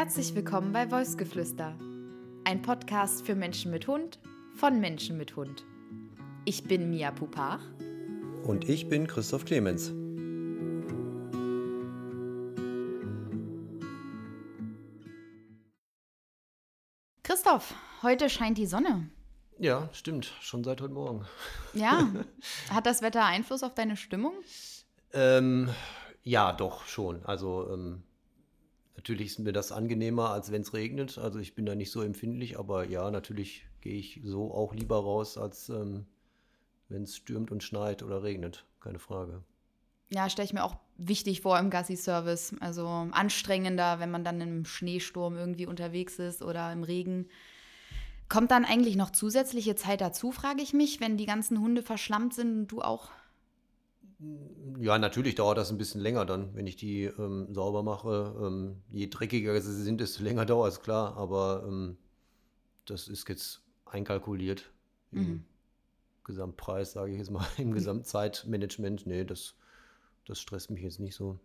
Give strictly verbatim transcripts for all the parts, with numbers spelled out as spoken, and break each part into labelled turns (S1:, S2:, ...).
S1: Herzlich willkommen bei Wolfsgeflüster, ein Podcast für Menschen mit Hund von Menschen mit Hund. Ich bin Mia Pupach.
S2: Und ich bin Christoph Clemens.
S1: Christoph, heute scheint die Sonne.
S2: Ja, stimmt. Schon seit heute Morgen.
S1: Ja, hat das Wetter Einfluss auf deine Stimmung?
S2: ähm, ja, doch, schon. Also ähm, natürlich ist mir das angenehmer, als wenn es regnet. Also ich bin da nicht so empfindlich, aber ja, natürlich gehe ich so auch lieber raus, als ähm, wenn es stürmt und schneit oder regnet. Keine Frage.
S1: Ja, stelle ich mir auch wichtig vor im Gassi-Service. Also anstrengender, wenn man dann im Schneesturm irgendwie unterwegs ist oder im Regen. Kommt dann eigentlich noch zusätzliche Zeit dazu, frage ich mich, wenn die ganzen Hunde verschlammt sind und du auch?
S2: Ja, natürlich dauert das ein bisschen länger dann, wenn ich die ähm, sauber mache. Ähm, je dreckiger sie sind, desto länger dauert es, klar. Aber ähm, das ist jetzt einkalkuliert im
S1: Mhm.
S2: Gesamtpreis, sage ich jetzt mal, im Gesamtzeitmanagement. Nee, das, das stresst mich jetzt nicht so.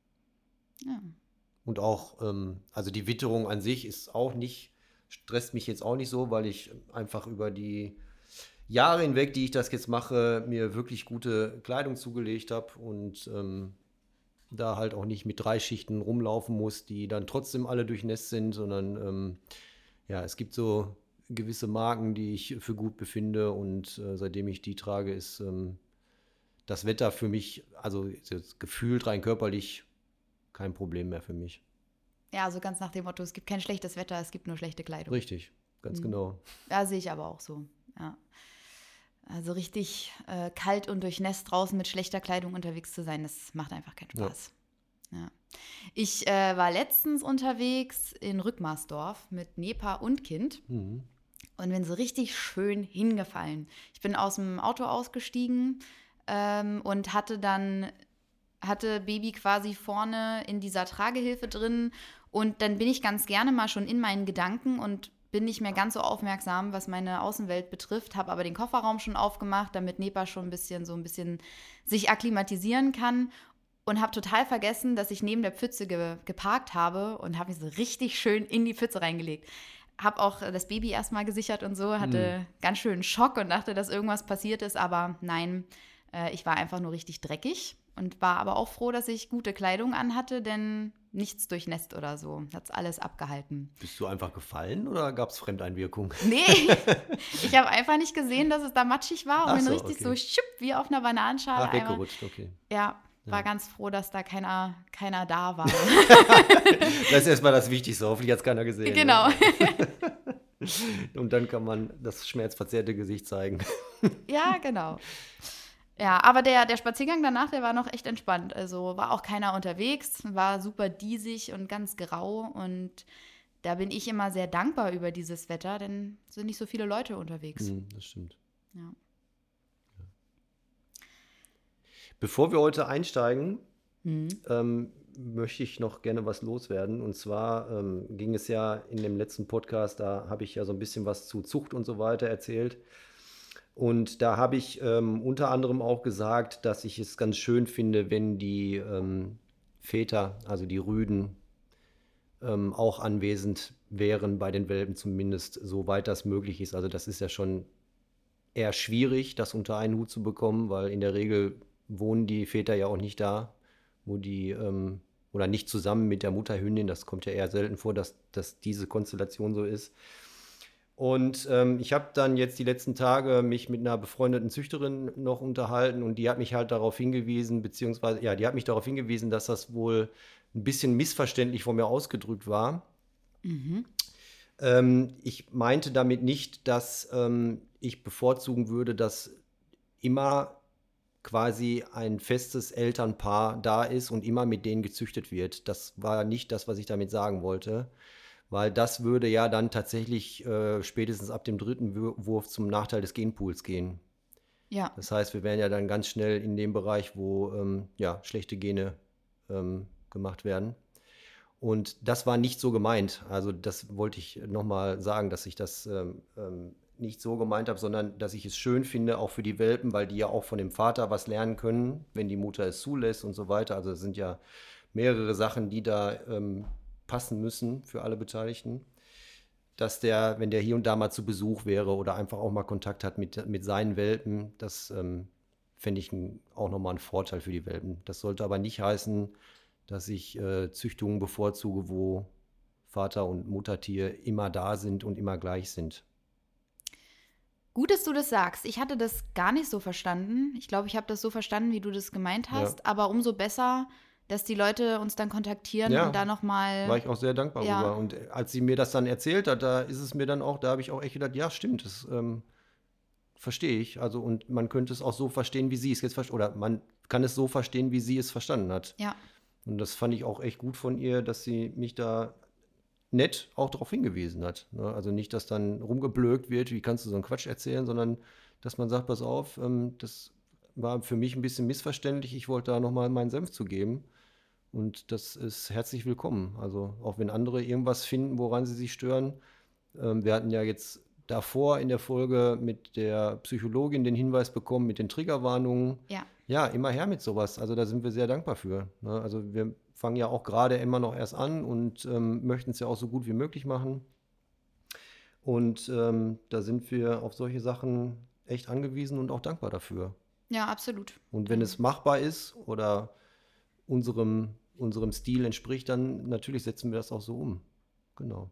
S1: Ja.
S2: Und auch, ähm, also die Witterung an sich ist auch nicht, stresst mich jetzt auch nicht so, weil ich einfach über die Jahre hinweg, die ich das jetzt mache, mir wirklich gute Kleidung zugelegt habe und ähm, da halt auch nicht mit drei Schichten rumlaufen muss, die dann trotzdem alle durchnässt sind, sondern ähm, ja, es gibt so gewisse Marken, die ich für gut befinde und äh, seitdem ich die trage, ist ähm, das Wetter für mich, also jetzt gefühlt rein körperlich, kein Problem mehr für mich.
S1: Ja, so ganz nach dem Motto, es gibt kein schlechtes Wetter, es gibt nur schlechte Kleidung.
S2: Richtig, ganz
S1: Mhm.
S2: genau.
S1: Ja, sehe ich aber auch so, ja. Also richtig äh, kalt und durchnässt draußen mit schlechter Kleidung unterwegs zu sein, das macht einfach keinen Spaß. Ja. Ja. Ich äh, war letztens unterwegs in Rückmarsdorf mit Nepa und Kind
S2: Mhm.
S1: und bin so richtig schön hingefallen. Ich bin aus dem Auto ausgestiegen ähm, und hatte dann hatte Baby quasi vorne in dieser Tragehilfe drin und dann bin ich ganz gerne mal schon in meinen Gedanken und bin nicht mehr ganz so aufmerksam, was meine Außenwelt betrifft, habe aber den Kofferraum schon aufgemacht, damit Nepa schon ein bisschen so ein bisschen sich akklimatisieren kann und habe total vergessen, dass ich neben der Pfütze ge- geparkt habe und habe mich so richtig schön in die Pfütze reingelegt. Habe auch das Baby erstmal gesichert und so, hatte
S2: Mhm.
S1: ganz schön Schock und dachte, dass irgendwas passiert ist, aber nein, äh, ich war einfach nur richtig dreckig und war aber auch froh, dass ich gute Kleidung anhatte, denn nichts durchnässt oder so. Hat's alles abgehalten.
S2: Bist du einfach gefallen oder gab es Fremdeinwirkung?
S1: Nee, ich habe einfach nicht gesehen, dass es da matschig war und
S2: Ach
S1: bin
S2: so,
S1: richtig so
S2: okay.
S1: schupp, wie auf einer Bananenschale
S2: Ach,
S1: einmal.
S2: weggerutscht, okay.
S1: Ja, war
S2: Ja.
S1: ganz froh, dass da keiner, keiner da war.
S2: Das ist erstmal das Wichtigste, hoffentlich hat es keiner gesehen.
S1: Genau.
S2: Ne? Und dann kann man das schmerzverzerrte Gesicht zeigen.
S1: Ja, genau. Ja, aber der, der Spaziergang danach, der war noch echt entspannt. Also war auch keiner unterwegs, war super diesig und ganz grau. Und da bin ich immer sehr dankbar über dieses Wetter, denn es sind nicht so viele Leute unterwegs.
S2: Mhm, das stimmt.
S1: Ja.
S2: Bevor wir heute einsteigen,
S1: Mhm.
S2: ähm, möchte ich noch gerne was loswerden. Und zwar ähm, ging es ja in dem letzten Podcast, da habe ich ja so ein bisschen was zu Zucht und so weiter erzählt. Und da habe ich ähm, unter anderem auch gesagt, dass ich es ganz schön finde, wenn die ähm, Väter, also die Rüden, ähm, auch anwesend wären bei den Welpen, zumindest soweit das möglich ist. Also das ist ja schon eher schwierig, das unter einen Hut zu bekommen, weil in der Regel wohnen die Väter ja auch nicht da, wo die, ähm, oder nicht zusammen mit der Mutterhündin. Das kommt ja eher selten vor, dass, dass diese Konstellation so ist. Und ähm, ich habe dann jetzt die letzten Tage mich mit einer befreundeten Züchterin noch unterhalten und die hat mich halt darauf hingewiesen, beziehungsweise, ja, die hat mich darauf hingewiesen, dass das wohl ein bisschen missverständlich von mir ausgedrückt war.
S1: Mhm.
S2: Ähm, ich meinte damit nicht, dass ähm, ich bevorzugen würde, dass immer quasi ein festes Elternpaar da ist und immer mit denen gezüchtet wird. Das war nicht das, was ich damit sagen wollte, weil das würde ja dann tatsächlich äh, spätestens ab dem dritten Wür- Wurf zum Nachteil des Genpools gehen.
S1: Ja.
S2: Das heißt, wir wären ja dann ganz schnell in dem Bereich, wo ähm, ja, schlechte Gene ähm, gemacht werden. Und das war nicht so gemeint. Also das wollte ich nochmal sagen, dass ich das ähm, ähm, nicht so gemeint habe, sondern dass ich es schön finde, auch für die Welpen, weil die ja auch von dem Vater was lernen können, wenn die Mutter es zulässt und so weiter. Also es sind ja mehrere Sachen, die da ähm, passen müssen für alle Beteiligten, dass der, wenn der hier und da mal zu Besuch wäre oder einfach auch mal Kontakt hat mit, mit seinen Welpen, das ähm, fände ich ein, auch nochmal einen Vorteil für die Welpen. Das sollte aber nicht heißen, dass ich äh, Züchtungen bevorzuge, wo Vater- und Muttertier immer da sind und immer gleich sind.
S1: Gut, dass du das sagst. Ich hatte das gar nicht so verstanden. Ich glaube, ich habe das so verstanden, wie du das gemeint hast.
S2: Ja.
S1: Aber umso besser, dass die Leute uns dann kontaktieren
S2: Ja,
S1: und da nochmal.
S2: war ich auch sehr dankbar
S1: Ja.
S2: drüber. Und als sie mir das dann erzählt hat, da ist es mir dann auch, da habe ich auch echt gedacht, ja, stimmt, das ähm, verstehe ich. Also, und man könnte es auch so verstehen, wie sie es jetzt versteht. Oder man kann es so verstehen, wie sie es verstanden hat.
S1: Ja.
S2: Und das fand ich auch echt gut von ihr, dass sie mich da nett auch darauf hingewiesen hat. Ne? Also nicht, dass dann rumgeblökt wird, wie kannst du so einen Quatsch erzählen, sondern dass man sagt, pass auf, ähm, das war für mich ein bisschen missverständlich. Ich wollte da nochmal meinen Senf zu geben. Und das ist herzlich willkommen. Also auch wenn andere irgendwas finden, woran sie sich stören. Ähm, wir hatten ja jetzt davor in der Folge mit der Psychologin den Hinweis bekommen, mit den Triggerwarnungen.
S1: Ja.
S2: Ja, immer her mit sowas. Also da sind wir sehr dankbar für. Ne? Also wir fangen ja auch gerade immer noch erst an und ähm, möchten es ja auch so gut wie möglich machen. Und ähm, da sind wir auf solche Sachen echt angewiesen und auch dankbar dafür.
S1: Ja, absolut.
S2: Und wenn es machbar ist oder unserem, unserem Stil entspricht, dann natürlich setzen wir das auch so um. Genau.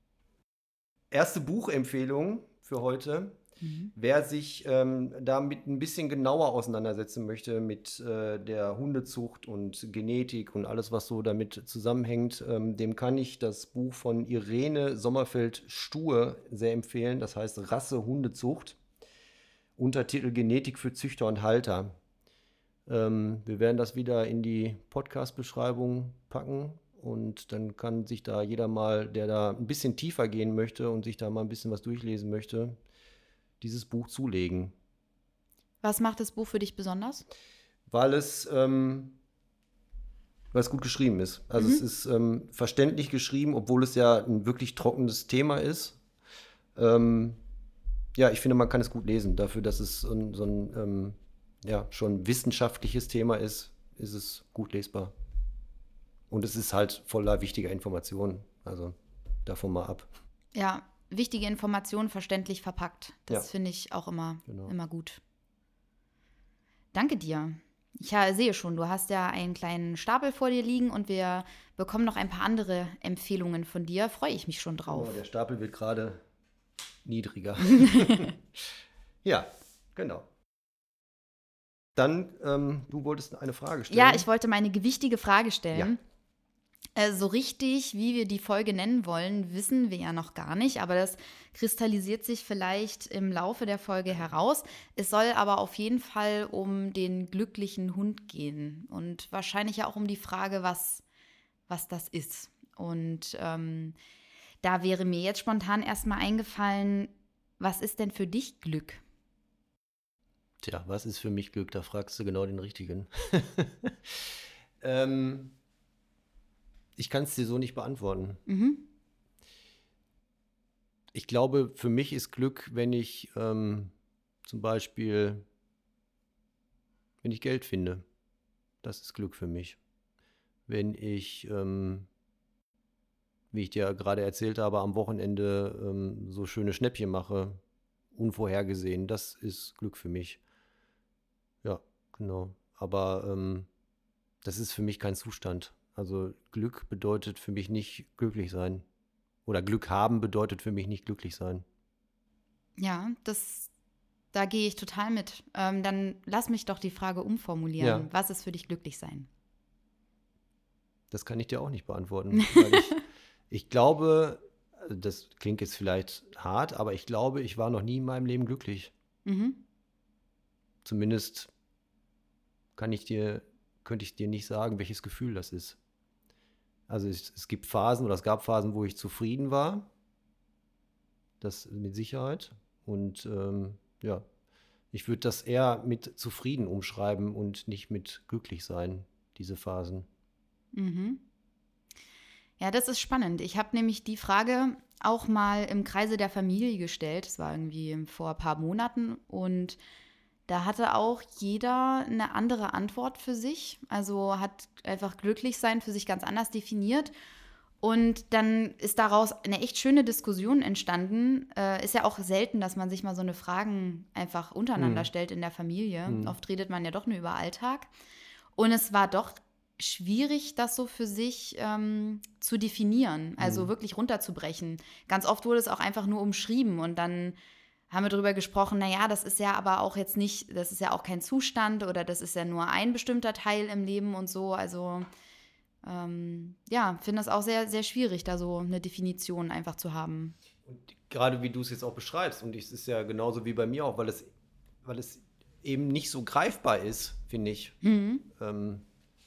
S2: Erste Buchempfehlung für heute. Mhm. Wer sich ähm, damit ein bisschen genauer auseinandersetzen möchte mit äh, der Hundezucht und Genetik und alles, was so damit zusammenhängt, ähm, dem kann ich das Buch von Irene Sommerfeld-Stuhe sehr empfehlen. Das heißt Rasse Hundezucht. Untertitel Genetik für Züchter und Halter. Ähm, wir werden das wieder in die Podcast-Beschreibung packen. Und dann kann sich da jeder mal, der da ein bisschen tiefer gehen möchte und sich da mal ein bisschen was durchlesen möchte, dieses Buch zulegen.
S1: Was macht das Buch für dich besonders?
S2: Weil es, ähm, weil es gut geschrieben ist. Also mhm. es ist ähm, verständlich geschrieben, obwohl es ja ein wirklich trockenes Thema ist. Ähm, ja, ich finde, man kann es gut lesen. Dafür, dass es so ein, so ein ähm, ja, schon wissenschaftliches Thema ist, ist es gut lesbar. Und es ist halt voller wichtiger Informationen. Also davon mal ab.
S1: Ja, wichtige Informationen verständlich verpackt. Das
S2: ja.
S1: finde ich auch immer,
S2: genau.
S1: immer gut. Danke dir. Ich ja, sehe schon, du hast ja einen kleinen Stapel vor dir liegen und wir bekommen noch ein paar andere Empfehlungen von dir. Freue ich mich schon drauf.
S2: Oh, der Stapel wird gerade niedriger. Ja, genau. Dann, ähm, du wolltest eine Frage stellen.
S1: Ja, ich wollte meine gewichtige Frage stellen. Ja. Äh, so richtig, wie wir die Folge nennen wollen, wissen wir ja noch gar nicht. Aber das kristallisiert sich vielleicht im Laufe der Folge heraus. Es soll aber auf jeden Fall um den glücklichen Hund gehen. Und wahrscheinlich ja auch um die Frage, was, was das ist. Und ähm, da wäre mir jetzt spontan erstmal eingefallen, was ist denn für dich Glück?
S2: Tja, was ist für mich Glück? Da fragst du genau den Richtigen. ähm, ich kann es dir so nicht beantworten.
S1: Mhm.
S2: Ich glaube, für mich ist Glück, wenn ich ähm, zum Beispiel, wenn ich Geld finde. Das ist Glück für mich. Wenn ich, ähm, wie ich dir gerade erzählt habe, am Wochenende ähm, so schöne Schnäppchen mache, unvorhergesehen, das ist Glück für mich. Ja, genau. Aber ähm, das ist für mich kein Zustand. Also Glück bedeutet für mich nicht glücklich sein. Oder Glück haben bedeutet für mich nicht glücklich sein.
S1: Ja, das, da gehe ich total mit. Ähm, dann lass mich doch die Frage umformulieren.
S2: Ja.
S1: Was ist für dich glücklich sein?
S2: Das kann ich dir auch nicht beantworten. Weil ich, ich glaube, das klingt jetzt vielleicht hart, aber ich glaube, ich war noch nie in meinem Leben glücklich.
S1: Mhm.
S2: Zumindest kann ich dir, könnte ich dir nicht sagen, welches Gefühl das ist. Also es, es gibt Phasen oder es gab Phasen, wo ich zufrieden war. Das mit Sicherheit. Und ähm, ja, ich würde das eher mit zufrieden umschreiben und nicht mit glücklich sein, diese Phasen.
S1: Mhm. Ja, das ist spannend. Ich habe nämlich die Frage auch mal im Kreise der Familie gestellt. Das war irgendwie vor ein paar Monaten und da hatte auch jeder eine andere Antwort für sich. Also hat einfach glücklich sein für sich ganz anders definiert. Und dann ist daraus eine echt schöne Diskussion entstanden. Äh, ist ja auch selten, dass man sich mal so eine Fragen einfach untereinander
S2: Hm.
S1: stellt in der Familie.
S2: Hm.
S1: Oft redet man ja doch nur über Alltag. Und es war doch schwierig, das so für sich ähm, zu definieren, also
S2: Hm.
S1: wirklich runterzubrechen. Ganz oft wurde es auch einfach nur umschrieben und dann haben wir darüber gesprochen, naja, das ist ja aber auch jetzt nicht, das ist ja auch kein Zustand oder das ist ja nur ein bestimmter Teil im Leben und so. Also ähm, ja, finde es auch sehr, sehr schwierig, da so eine Definition einfach zu haben.
S2: Und gerade wie du es jetzt auch beschreibst, und es ist ja genauso wie bei mir auch, weil es, weil es eben nicht so greifbar ist, finde ich,
S1: Mhm.
S2: ähm,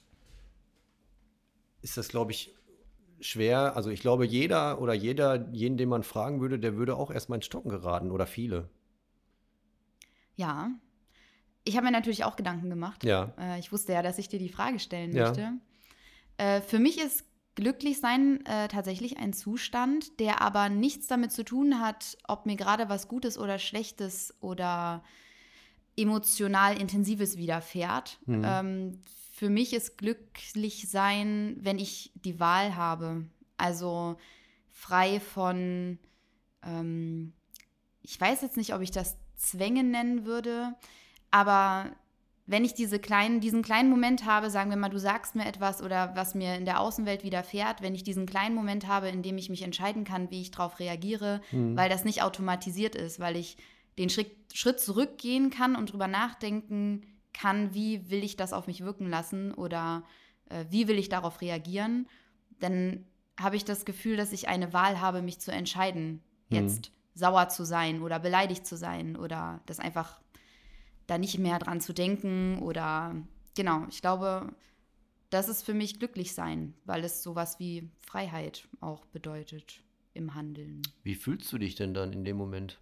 S2: ist das, glaube ich, schwer. Also ich glaube, jeder oder jeder, jeden, den man fragen würde, der würde auch erstmal ins Stocken geraten oder viele.
S1: Ja, ich habe mir natürlich auch Gedanken gemacht.
S2: Ja,
S1: Äh, ich wusste ja, dass ich dir die Frage stellen
S2: ja.
S1: möchte. Äh, für mich ist Glücklichsein äh, tatsächlich ein Zustand, der aber nichts damit zu tun hat, ob mir gerade was Gutes oder Schlechtes oder emotional Intensives widerfährt.
S2: Hm.
S1: Ähm, für mich ist Glücklichsein, wenn ich die Wahl habe. Also frei von, ähm, ich weiß jetzt nicht, ob ich das Zwänge nennen würde, aber wenn ich diese kleinen, diesen kleinen Moment habe, sagen wir mal, du sagst mir etwas oder was mir in der Außenwelt widerfährt, wenn ich diesen kleinen Moment habe, in dem ich mich entscheiden kann, wie ich darauf reagiere,
S2: Hm.
S1: weil das nicht automatisiert ist, weil ich den Schritt, Schritt zurückgehen kann und drüber nachdenken kann, wie will ich das auf mich wirken lassen oder äh, wie will ich darauf reagieren, dann habe ich das Gefühl, dass ich eine Wahl habe, mich zu entscheiden, jetzt
S2: Hm.
S1: sauer zu sein oder beleidigt zu sein oder das einfach da nicht mehr dran zu denken oder genau, ich glaube, das ist für mich glücklich sein, weil es sowas wie Freiheit auch bedeutet im Handeln.
S2: Wie fühlst du dich denn dann in dem Moment?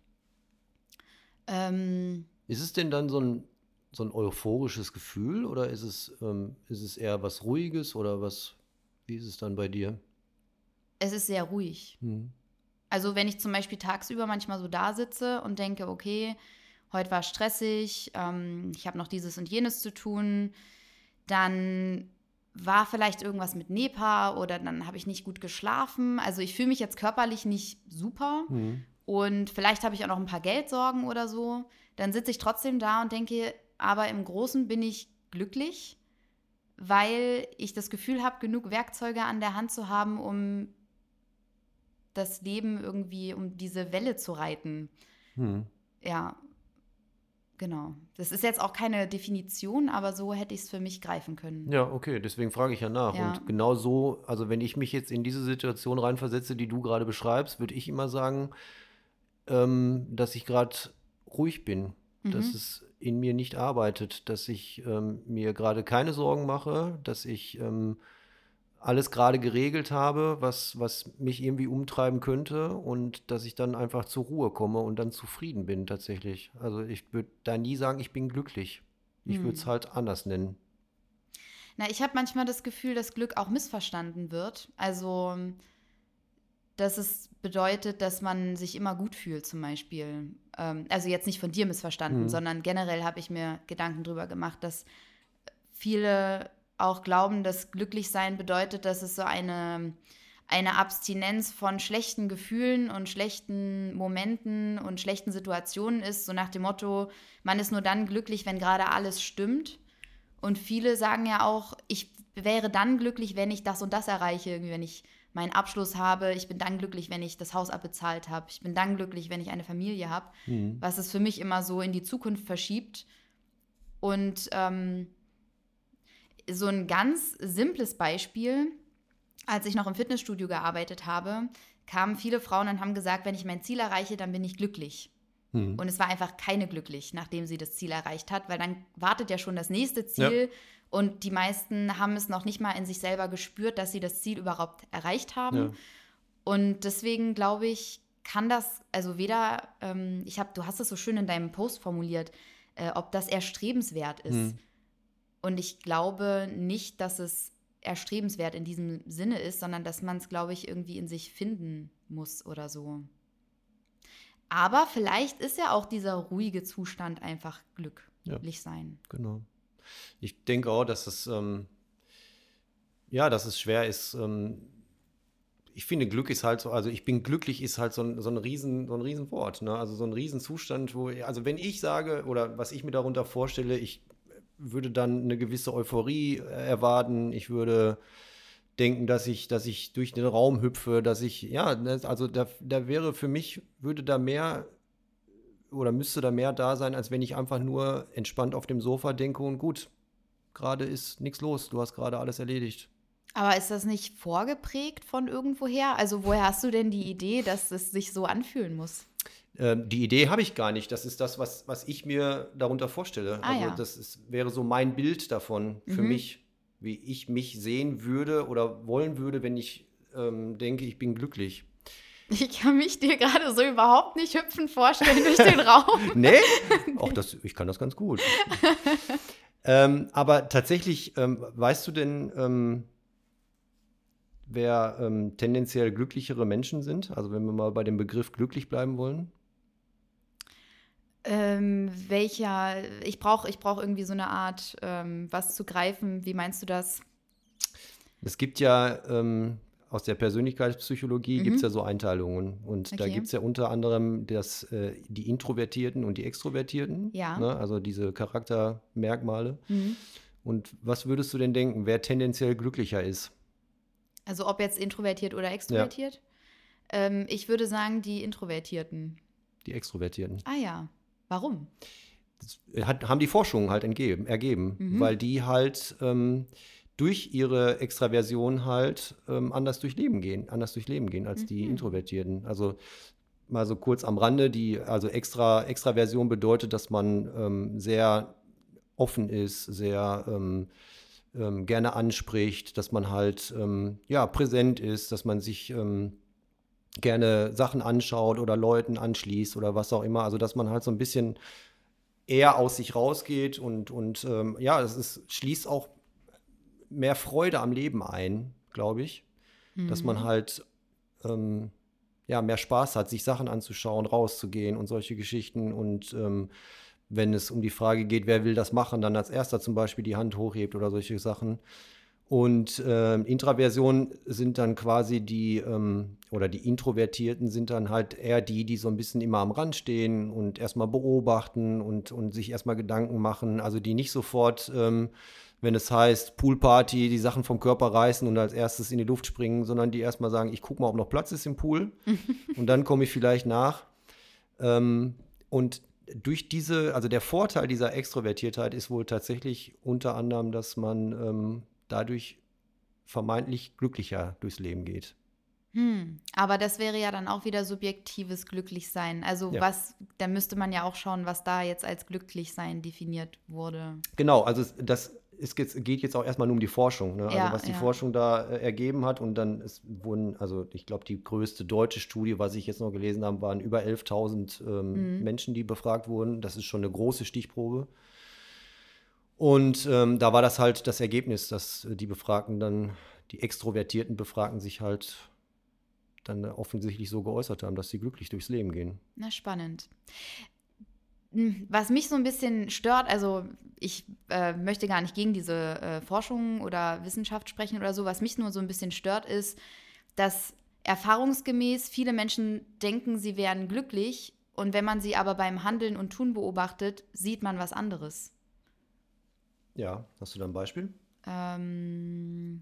S1: Ähm,
S2: Ist es denn dann so ein, so ein euphorisches Gefühl oder ist es, ähm, ist es eher was Ruhiges oder was, wie ist es dann bei dir?
S1: Es ist sehr ruhig.
S2: Hm.
S1: Also wenn ich zum Beispiel tagsüber manchmal so da sitze und denke, okay, heute war stressig, ähm, ich habe noch dieses und jenes zu tun, dann war vielleicht irgendwas mit Nepa oder dann habe ich nicht gut geschlafen. Also ich fühle mich jetzt körperlich nicht super
S2: Hm.
S1: und vielleicht habe ich auch noch ein paar Geldsorgen oder so. Dann sitze ich trotzdem da und denke, aber im Großen bin ich glücklich, weil ich das Gefühl habe, genug Werkzeuge an der Hand zu haben, um das Leben irgendwie, um diese Welle zu reiten.
S2: Hm.
S1: Ja, genau. Das ist jetzt auch keine Definition, aber so hätte ich es für mich greifen können.
S2: Ja, okay, deswegen frage ich ja nach.
S1: Ja.
S2: Und genau so, also wenn ich mich jetzt in diese Situation reinversetze, die du gerade beschreibst, würde ich immer sagen, ähm, dass ich gerade ruhig bin, dass
S1: Mhm.
S2: es in mir nicht arbeitet, dass ich ähm, mir gerade keine Sorgen mache, dass ich ähm, alles gerade geregelt habe, was, was mich irgendwie umtreiben könnte und dass ich dann einfach zur Ruhe komme und dann zufrieden bin tatsächlich. Also ich würde da nie sagen, ich bin glücklich. Ich würde es
S1: Hm.
S2: halt anders nennen.
S1: Na, ich habe manchmal das Gefühl, dass Glück auch missverstanden wird. Also, dass es bedeutet, dass man sich immer gut fühlt, zum Beispiel. Ähm, also jetzt nicht von dir missverstanden,
S2: Hm.
S1: sondern generell habe ich mir Gedanken drüber gemacht, dass viele auch glauben, dass glücklich sein bedeutet, dass es so eine, eine Abstinenz von schlechten Gefühlen und schlechten Momenten und schlechten Situationen ist, so nach dem Motto, man ist nur dann glücklich, wenn gerade alles stimmt. Und viele sagen ja auch, ich wäre dann glücklich, wenn ich das und das erreiche, irgendwie, wenn ich meinen Abschluss habe. Ich bin dann glücklich, wenn ich das Haus abbezahlt habe. Ich bin dann glücklich, wenn ich eine Familie habe.
S2: Hm.
S1: Was es für mich immer so in die Zukunft verschiebt. Und ähm, so ein ganz simples Beispiel, als ich noch im Fitnessstudio gearbeitet habe, kamen viele Frauen und haben gesagt, wenn ich mein Ziel erreiche, dann bin ich glücklich.
S2: Hm.
S1: Und es war einfach keine glücklich, nachdem sie das Ziel erreicht hat, weil dann wartet ja schon das nächste
S2: Ja.
S1: Ziel und die meisten haben es noch nicht mal in sich selber gespürt, dass sie das Ziel überhaupt erreicht haben.
S2: Ja.
S1: Und deswegen glaube ich, kann das, also weder, ähm, ich habe, du hast es so schön in deinem Post formuliert, äh, ob das erstrebenswert ist.
S2: Hm.
S1: Und ich glaube nicht, dass es erstrebenswert in diesem Sinne ist, sondern dass man es, glaube ich, irgendwie in sich finden muss oder so. Aber vielleicht ist ja auch dieser ruhige Zustand einfach glücklich sein.
S2: Genau. Ich denke auch, dass es, ähm, ja, dass es schwer ist, ähm, ich finde, Glück ist halt so, also ich bin glücklich ist halt so ein, so ein Riesen, so ein Riesenwort, ne? Also so ein Riesenzustand, wo, also wenn ich sage, oder was ich mir darunter vorstelle, ich würde dann eine gewisse Euphorie erwarten, ich würde denken, dass ich, dass ich durch den Raum hüpfe, dass ich, ja, das, also da, da wäre für mich, würde da mehr oder müsste da mehr da sein, als wenn ich einfach nur entspannt auf dem Sofa denke und gut, gerade ist nichts los, du hast gerade alles erledigt.
S1: Aber ist das nicht vorgeprägt von irgendwoher? Also woher hast du denn die Idee, dass es sich so anfühlen muss?
S2: Ähm, die Idee habe ich gar nicht. Das ist das, was, was ich mir darunter vorstelle.
S1: Ah
S2: Also
S1: ja.
S2: das ist, wäre so mein Bild davon für
S1: Mhm.
S2: mich, wie ich mich sehen würde oder wollen würde, wenn ich ähm, denke, ich bin glücklich.
S1: Ich kann mich dir gerade so überhaupt nicht hüpfen vorstellen durch den Raum.
S2: Nee? Auch das, ich kann das ganz gut. ähm, aber tatsächlich, ähm, weißt du denn, ähm, wer ähm, tendenziell glücklichere Menschen sind? Also wenn wir mal bei dem Begriff glücklich bleiben wollen.
S1: Ähm, welcher, ich brauche ich brauch irgendwie so eine Art, ähm, was zu greifen. Wie meinst du das?
S2: Es gibt ja ähm, aus der Persönlichkeitspsychologie gibt es ja
S1: Mhm.
S2: so Einteilungen. Und da
S1: Okay.
S2: gibt es ja unter anderem das, äh, die Introvertierten und die Extrovertierten,
S1: Ja.
S2: ne? Also diese Charaktermerkmale.
S1: Mhm.
S2: Und was würdest du denn denken, wer tendenziell glücklicher ist?
S1: Also ob jetzt introvertiert oder
S2: Ja,
S1: extrovertiert? Ähm, ich würde sagen, die Introvertierten.
S2: die Extrovertierten.
S1: Ah ja. Warum?
S2: Das hat, haben die Forschungen halt entgeben, ergeben,
S1: Mhm.
S2: weil die halt ähm, durch ihre Extraversion halt ähm, anders durch Leben gehen, anders durch Leben gehen als die
S1: Mhm.
S2: Introvertierten. Also mal so kurz am Rande, die, also extra, Extraversion bedeutet, dass man ähm, sehr offen ist, sehr ähm, ähm, gerne anspricht, dass man halt ähm, ja, präsent ist, dass man sich ähm, gerne Sachen anschaut oder Leuten anschließt oder was auch immer. Also dass man halt so ein bisschen eher aus sich rausgeht und, und ähm, ja, es ist, schließt auch mehr Freude am Leben ein, glaube ich. Dass man
S1: Mhm.
S2: halt ähm, ja, mehr Spaß hat, sich Sachen anzuschauen, rauszugehen und solche Geschichten. Und ähm, wenn es um die Frage geht, wer will das machen, dann als erster zum Beispiel die Hand hochhebt oder solche Sachen. Und ähm, Intraversion sind dann quasi die, ähm, oder die Introvertierten sind dann halt eher die, die so ein bisschen immer am Rand stehen und erstmal beobachten und, und sich erstmal Gedanken machen. Also die nicht sofort, ähm, wenn es heißt Poolparty, die Sachen vom Körper reißen und als erstes in die Luft springen, sondern die erstmal sagen, ich gucke mal, ob noch Platz ist im Pool und dann komme ich vielleicht nach. Ähm, und durch diese, also der Vorteil dieser Extrovertiertheit ist wohl tatsächlich unter anderem, dass man ähm, dadurch vermeintlich glücklicher durchs Leben geht.
S1: Hm. Aber das wäre ja dann auch wieder subjektives Glücklichsein. Also
S2: Ja.
S1: was, da müsste man ja auch schauen, was da jetzt als Glücklichsein definiert wurde.
S2: Genau, also es- das ist jetzt, geht jetzt auch erstmal nur um die Forschung, ne? Also
S1: Ja,
S2: was die
S1: ja.
S2: Forschung da äh, ergeben hat und dann ist, wurden, also ich glaube, die größte deutsche Studie, was ich jetzt noch gelesen habe, waren über elftausend ähm,
S1: Mhm.
S2: Menschen, die befragt wurden. Das ist schon eine große Stichprobe. Und ähm, da war das halt das Ergebnis, dass äh, die Befragten dann, die extrovertierten Befragten sich halt dann äh, offensichtlich so geäußert haben, dass sie glücklich durchs Leben gehen.
S1: Na, spannend. Hm, Was mich so ein bisschen stört, also ich äh, möchte gar nicht gegen diese äh, Forschung oder Wissenschaft sprechen oder so, was mich nur so ein bisschen stört, ist, dass erfahrungsgemäß viele Menschen denken, sie wären glücklich und wenn man sie aber beim Handeln und Tun beobachtet, sieht man was anderes.
S2: Ja, hast du da ein Beispiel?
S1: Ähm,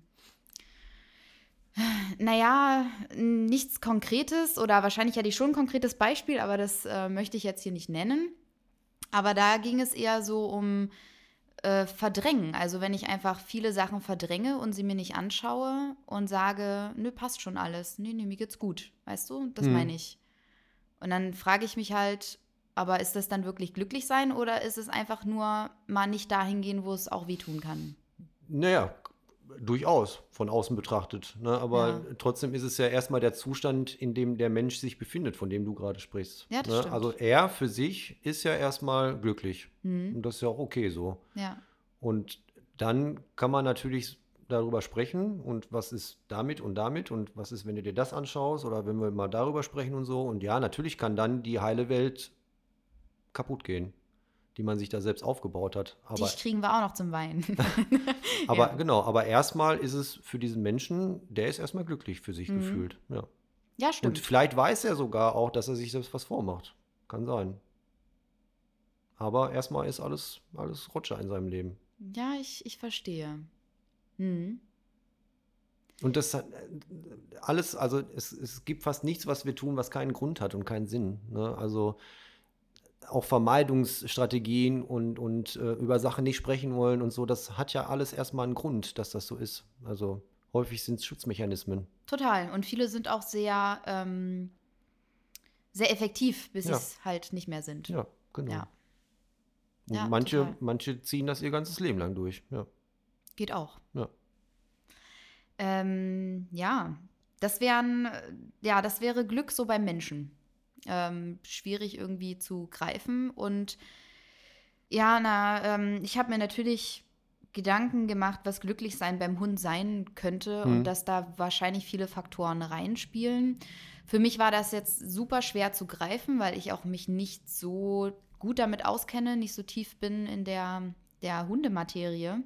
S1: naja, nichts Konkretes oder wahrscheinlich hatte ich schon ein konkretes Beispiel, aber das äh, möchte ich jetzt hier nicht nennen. Aber da ging es eher so um äh, Verdrängen. Also wenn ich einfach viele Sachen verdränge und sie mir nicht anschaue und sage, nö, passt schon alles. Nee, nee, mir geht's gut. Weißt du? Das
S2: Hm.
S1: meine ich. Und dann frage ich mich halt, aber ist das dann wirklich glücklich sein oder ist es einfach nur mal nicht dahin gehen, wo es auch wehtun kann?
S2: Naja, durchaus von außen betrachtet. Ne? Aber
S1: Ja.
S2: trotzdem ist es ja erstmal der Zustand, in dem der Mensch sich befindet, von dem du gerade sprichst.
S1: Ja, das
S2: Ne? Also
S1: stimmt.
S2: er für sich ist ja erstmal glücklich.
S1: Mhm.
S2: Und das ist ja auch okay so.
S1: Ja.
S2: Und dann kann man natürlich darüber sprechen und was ist damit und damit und was ist, wenn du dir das anschaust oder wenn wir mal darüber sprechen und so. Und ja, natürlich kann dann die heile Welt kaputt gehen. die man sich da selbst aufgebaut hat. Aber,
S1: Dich kriegen wir auch noch zum Weinen.
S2: aber
S1: Ja.
S2: genau, aber erstmal ist es für diesen Menschen, der ist erstmal glücklich für sich
S1: Mhm.
S2: gefühlt. Ja.
S1: Ja,
S2: Und
S1: stimmt.
S2: vielleicht weiß er sogar auch, dass er sich selbst was vormacht. Kann sein. Aber erstmal ist alles, alles Rutsche in seinem Leben.
S1: Ja, ich, ich verstehe. Mhm.
S2: Und das hat äh, alles, also es, es gibt fast nichts, was wir tun, was keinen Grund hat und keinen Sinn. Ne? Also auch Vermeidungsstrategien und, und äh, über Sachen nicht sprechen wollen und so, das hat ja alles erstmal einen Grund, dass das so ist. Also häufig sind es Schutzmechanismen.
S1: Total. Und viele sind auch sehr, ähm, sehr effektiv, bis sie
S2: Ja,
S1: es halt nicht mehr sind.
S2: ja, genau.
S1: Ja,
S2: Und
S1: ja,
S2: manche,
S1: total.
S2: manche ziehen das ihr ganzes Leben lang durch. Ja,
S1: Geht auch.
S2: ja.
S1: Ähm, ja, das wären, äh, ja, das wäre Glück so beim Menschen. Ähm, schwierig irgendwie zu greifen. Und ja, na, ähm, ich habe mir natürlich Gedanken gemacht, was Glücklichsein beim Hund sein könnte und
S2: Hm.
S1: dass da wahrscheinlich viele Faktoren reinspielen. Für mich war das jetzt super schwer zu greifen, weil ich auch mich nicht so gut damit auskenne, nicht so tief bin in der, der Hundematerie.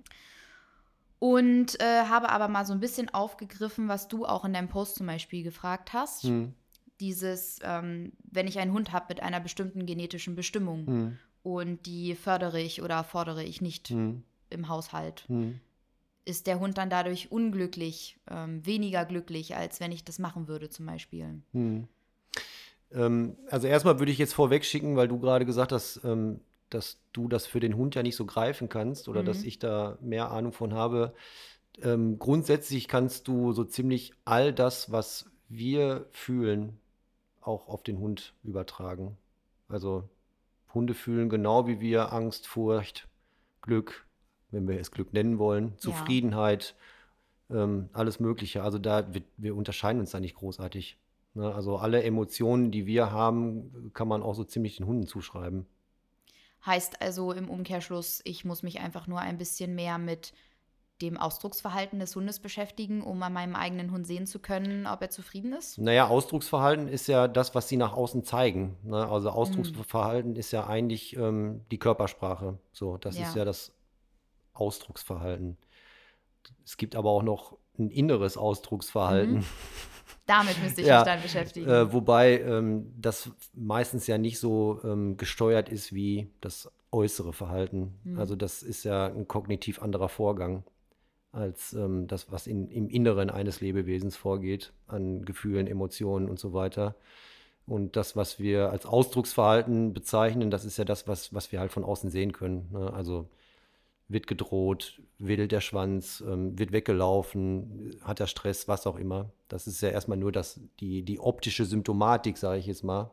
S1: Und äh, habe aber mal so ein bisschen aufgegriffen, was du auch in deinem Post zum Beispiel gefragt hast.
S2: Hm.
S1: Dieses, ähm, wenn ich einen Hund habe mit einer bestimmten genetischen Bestimmung
S2: Hm.
S1: und die fördere ich oder fordere ich nicht
S2: Hm.
S1: im Haushalt,
S2: Hm.
S1: ist der Hund dann dadurch unglücklich, ähm, weniger glücklich, als wenn ich das machen würde zum Beispiel.
S2: Hm. Ähm, also erstmal würde ich jetzt vorweg schicken, weil du gerade gesagt hast, ähm, dass du das für den Hund ja nicht so greifen kannst oder dass
S1: Mhm.
S2: ich da mehr Ahnung von habe. Ähm, grundsätzlich kannst du so ziemlich all das, was wir fühlen, auch auf den Hund übertragen. Also Hunde fühlen genau wie wir Angst, Furcht, Glück, wenn wir es Glück nennen wollen,
S1: Ja.
S2: Zufriedenheit, ähm, alles Mögliche. Also da, wir, wir unterscheiden uns da nicht großartig. Ne? Also alle Emotionen, die wir haben, kann man auch so ziemlich den Hunden zuschreiben.
S1: Heißt also im Umkehrschluss, ich muss mich einfach nur ein bisschen mehr mit dem Ausdrucksverhalten des Hundes beschäftigen, um an meinem eigenen Hund sehen zu können, ob er zufrieden ist?
S2: Naja, Ausdrucksverhalten ist ja das, was sie nach außen zeigen. Ne? Also
S1: Mhm.
S2: Ausdrucksverhalten ist ja eigentlich ähm, die Körpersprache. So, das ist
S1: Ja.
S2: ja das Ausdrucksverhalten. Es gibt aber auch noch ein inneres Ausdrucksverhalten.
S1: Mhm. Damit müsste ich
S2: Ja,
S1: mich dann beschäftigen.
S2: äh, wobei ähm, das meistens ja nicht so ähm, gesteuert ist wie das äußere Verhalten.
S1: Mhm.
S2: Also das ist ja ein kognitiv anderer Vorgang als ähm, das, was in, im Inneren eines Lebewesens vorgeht, an Gefühlen, Emotionen und so weiter. Und das, was wir als Ausdrucksverhalten bezeichnen, das ist ja das, was, was wir halt von außen sehen können. Ne? Also wird gedroht, wedelt der Schwanz, ähm, wird weggelaufen, hat er Stress, was auch immer. Das ist ja erstmal nur das, die, die optische Symptomatik, sage ich jetzt mal.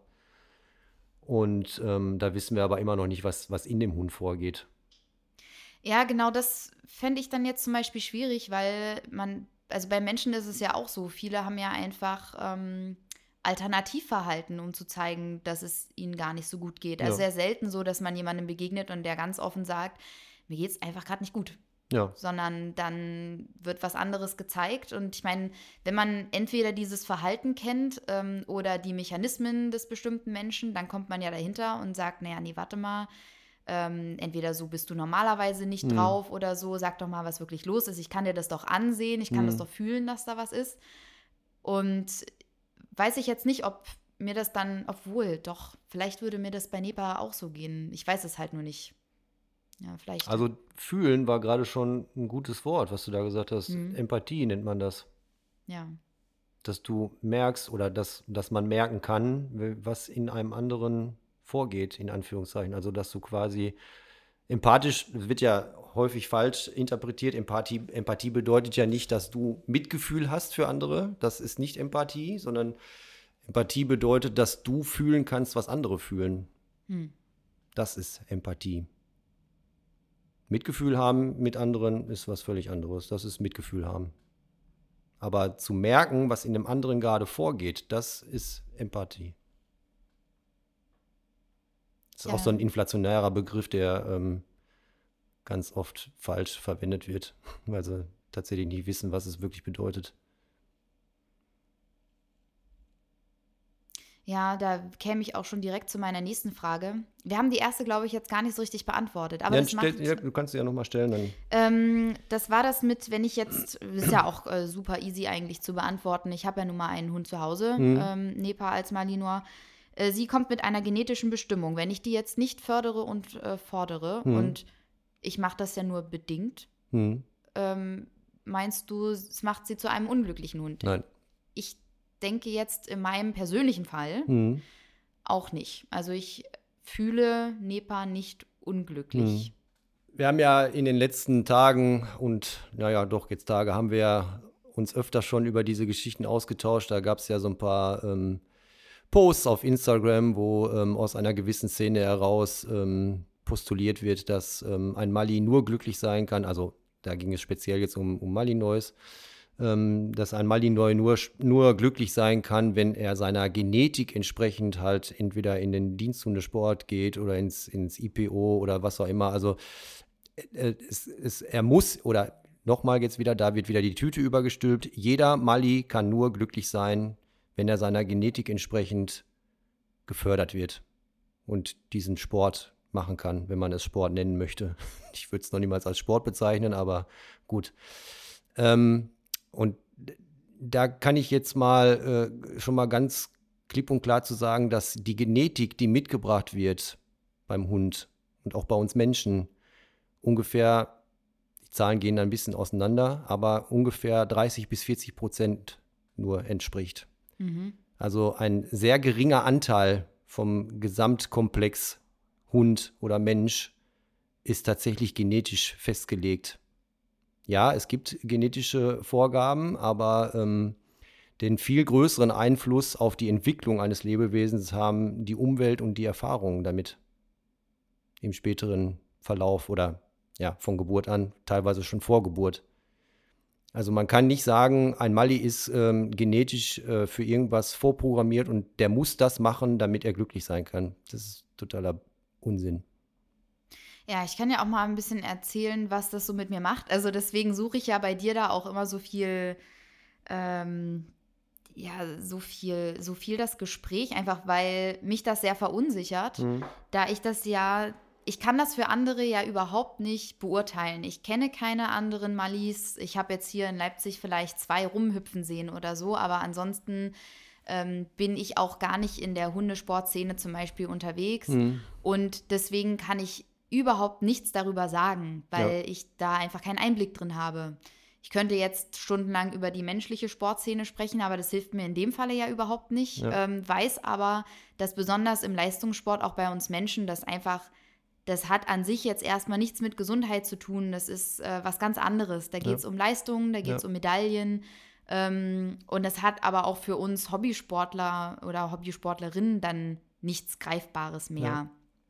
S2: Und ähm, da wissen wir aber immer noch nicht, was, was in dem Hund vorgeht.
S1: Ja, genau das fände ich dann jetzt zum Beispiel schwierig, weil man, also bei Menschen ist es ja auch so, viele haben ja einfach ähm, Alternativverhalten, um zu zeigen, dass es ihnen gar nicht so gut geht. Also
S2: Ja.
S1: sehr selten so, dass man jemandem begegnet und der ganz offen sagt, mir geht es einfach gerade nicht gut.
S2: Ja.
S1: Sondern dann wird was anderes gezeigt. Und ich meine, wenn man entweder dieses Verhalten kennt ähm, oder die Mechanismen des bestimmten Menschen, dann kommt man ja dahinter und sagt, naja, nee, warte mal, ähm, entweder so bist du normalerweise nicht
S2: Hm.
S1: drauf oder so, sag doch mal, was wirklich los ist. Ich kann dir das doch ansehen, ich kann
S2: Hm.
S1: das doch fühlen, dass da was ist. Und weiß ich jetzt nicht, ob mir das dann, obwohl, doch, vielleicht würde mir das bei Nepa auch so gehen. Ich weiß es halt nur nicht. Ja, vielleicht.
S2: Also fühlen war gerade schon ein gutes Wort, was du da gesagt hast.
S1: Hm.
S2: Empathie nennt man das.
S1: Ja.
S2: Dass du merkst oder dass, dass man merken kann, was in einem anderen vorgeht, in Anführungszeichen. Also dass du quasi empathisch, das wird ja häufig falsch interpretiert. Empathie, Empathie bedeutet ja nicht, dass du Mitgefühl hast für andere. Das ist nicht Empathie, sondern Empathie bedeutet, dass du fühlen kannst, was andere fühlen.
S1: Hm.
S2: Das ist Empathie. Mitgefühl haben mit anderen ist was völlig anderes. Das ist Mitgefühl haben. Aber zu merken, was in dem anderen gerade vorgeht, das ist Empathie. Das ist
S1: Ja.
S2: auch so ein inflationärer Begriff, der ähm, ganz oft falsch verwendet wird, weil sie tatsächlich nicht wissen, was es wirklich bedeutet.
S1: Ja, da käme ich auch schon direkt zu meiner nächsten Frage. Wir haben die erste, glaube ich, jetzt gar nicht so richtig beantwortet. Aber
S2: Ja,
S1: das
S2: stell,
S1: macht.
S2: ja, du kannst sie ja nochmal stellen. Dann.
S1: Ähm, das war das mit, wenn ich jetzt, ist ja auch äh, super easy eigentlich zu beantworten. Ich habe ja nun mal einen Hund zu Hause,
S2: Mhm.
S1: ähm, Nepa als Malinois. Äh, sie kommt mit einer genetischen Bestimmung. Wenn ich die jetzt nicht fördere und äh, fordere,
S2: Mhm.
S1: und ich mache das ja nur bedingt,
S2: Mhm.
S1: ähm, meinst du, es macht sie zu einem unglücklichen Hund?
S2: Nein.
S1: Ich denke jetzt in meinem persönlichen Fall
S2: Mhm.
S1: auch nicht. Also ich fühle Nepa nicht unglücklich.
S2: Wir haben ja in den letzten Tagen und, naja, doch jetzt Tage, haben wir uns öfter schon über diese Geschichten ausgetauscht. Da gab es ja so ein paar ähm, Posts auf Instagram, wo ähm, aus einer gewissen Szene heraus ähm, postuliert wird, dass ähm, ein Mali nur glücklich sein kann. Also da ging es speziell jetzt um, um Malinois. Ähm, dass ein Malinois nur, nur glücklich sein kann, wenn er seiner Genetik entsprechend halt entweder in den Diensthundesport geht oder ins, ins I P O oder was auch immer. Also äh, es, es, er muss, oder nochmal jetzt wieder, da wird wieder die Tüte übergestülpt, jeder Mali kann nur glücklich sein, wenn er seiner Genetik entsprechend gefördert wird und diesen Sport machen kann, wenn man es Sport nennen möchte. Ich würde es noch niemals als Sport bezeichnen, aber gut. Ähm, Und da kann ich jetzt mal äh, schon mal ganz klipp und klar zu sagen, dass die Genetik, die mitgebracht wird beim Hund und auch bei uns Menschen, ungefähr, die Zahlen gehen ein bisschen auseinander, aber ungefähr dreißig bis vierzig Prozent nur entspricht.
S1: Mhm.
S2: Also ein sehr geringer Anteil vom Gesamtkomplex Hund oder Mensch ist tatsächlich genetisch festgelegt. Ja, es gibt genetische Vorgaben, aber ähm, den viel größeren Einfluss auf die Entwicklung eines Lebewesens haben die Umwelt und die Erfahrungen damit im späteren Verlauf oder ja, von Geburt an, teilweise schon vor Geburt. Also man kann nicht sagen, ein Mali ist ähm, genetisch äh, für irgendwas vorprogrammiert und der muss das machen, damit er glücklich sein kann. Das ist totaler Unsinn.
S1: Ja, ich kann ja auch mal ein bisschen erzählen, was das so mit mir macht. Also deswegen suche ich ja bei dir da auch immer so viel, ähm, ja, so viel, so viel das Gespräch, einfach weil mich das sehr verunsichert,
S2: Mhm.
S1: da ich das ja, ich kann das für andere ja überhaupt nicht beurteilen. Ich kenne keine anderen Malis. Ich habe jetzt hier in Leipzig vielleicht zwei rumhüpfen sehen oder so, aber ansonsten ähm, bin ich auch gar nicht in der Hundesportszene zum Beispiel unterwegs.
S2: Mhm.
S1: Und deswegen kann ich überhaupt nichts darüber sagen, weil
S2: Ja.
S1: ich da einfach keinen Einblick drin habe. Ich könnte jetzt stundenlang über die menschliche Sportszene sprechen, aber das hilft mir in dem Falle ja überhaupt nicht.
S2: Ja.
S1: Ähm, weiß aber, dass besonders im Leistungssport auch bei uns Menschen das einfach, das hat an sich jetzt erstmal nichts mit Gesundheit zu tun. Das ist äh, was ganz anderes. Da geht es
S2: Ja.
S1: um Leistungen, da geht es
S2: Ja.
S1: um Medaillen. Ähm, und das hat aber auch für uns Hobbysportler oder Hobbysportlerinnen dann nichts Greifbares mehr.
S2: Ja.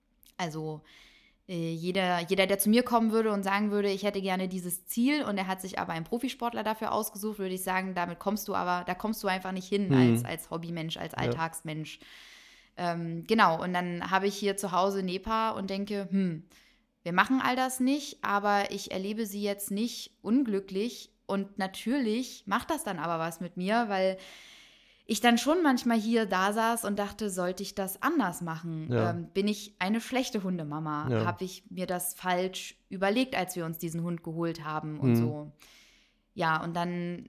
S1: Also äh, jeder, jeder, der zu mir kommen würde und sagen würde, ich hätte gerne dieses Ziel und er hat sich aber einen Profisportler dafür ausgesucht, würde ich sagen, damit kommst du aber, da kommst du einfach nicht hin
S2: Mhm.
S1: als, als Hobbymensch, als Alltagsmensch. Ähm, genau, und dann habe ich hier zu Hause Nepa und denke, hm, wir machen all das nicht, aber ich erlebe sie jetzt nicht unglücklich und natürlich macht das dann aber was mit mir, weil ich dann schon manchmal hier da saß und dachte, sollte ich das anders machen?
S2: Ja.
S1: Ähm, bin ich eine schlechte Hundemama?
S2: Ja.
S1: Habe ich mir das falsch überlegt, als wir uns diesen Hund geholt haben und
S2: Mhm.
S1: so? Ja, und dann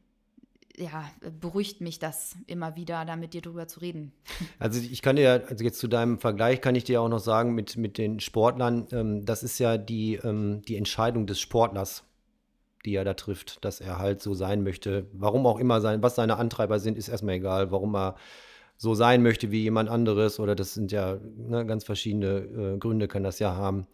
S1: ja, beruhigt mich das immer wieder, da mit dir drüber zu reden.
S2: Also ich kann dir, also jetzt zu deinem Vergleich kann ich dir auch noch sagen, mit, mit den Sportlern, ähm, das ist ja die, ähm, die Entscheidung des Sportlers, die er da trifft, dass er halt so sein möchte. Warum auch immer sein, was seine Antreiber sind, ist erstmal egal. Warum er so sein möchte wie jemand anderes oder das sind ja ne, ganz verschiedene äh, Gründe, kann das ja haben.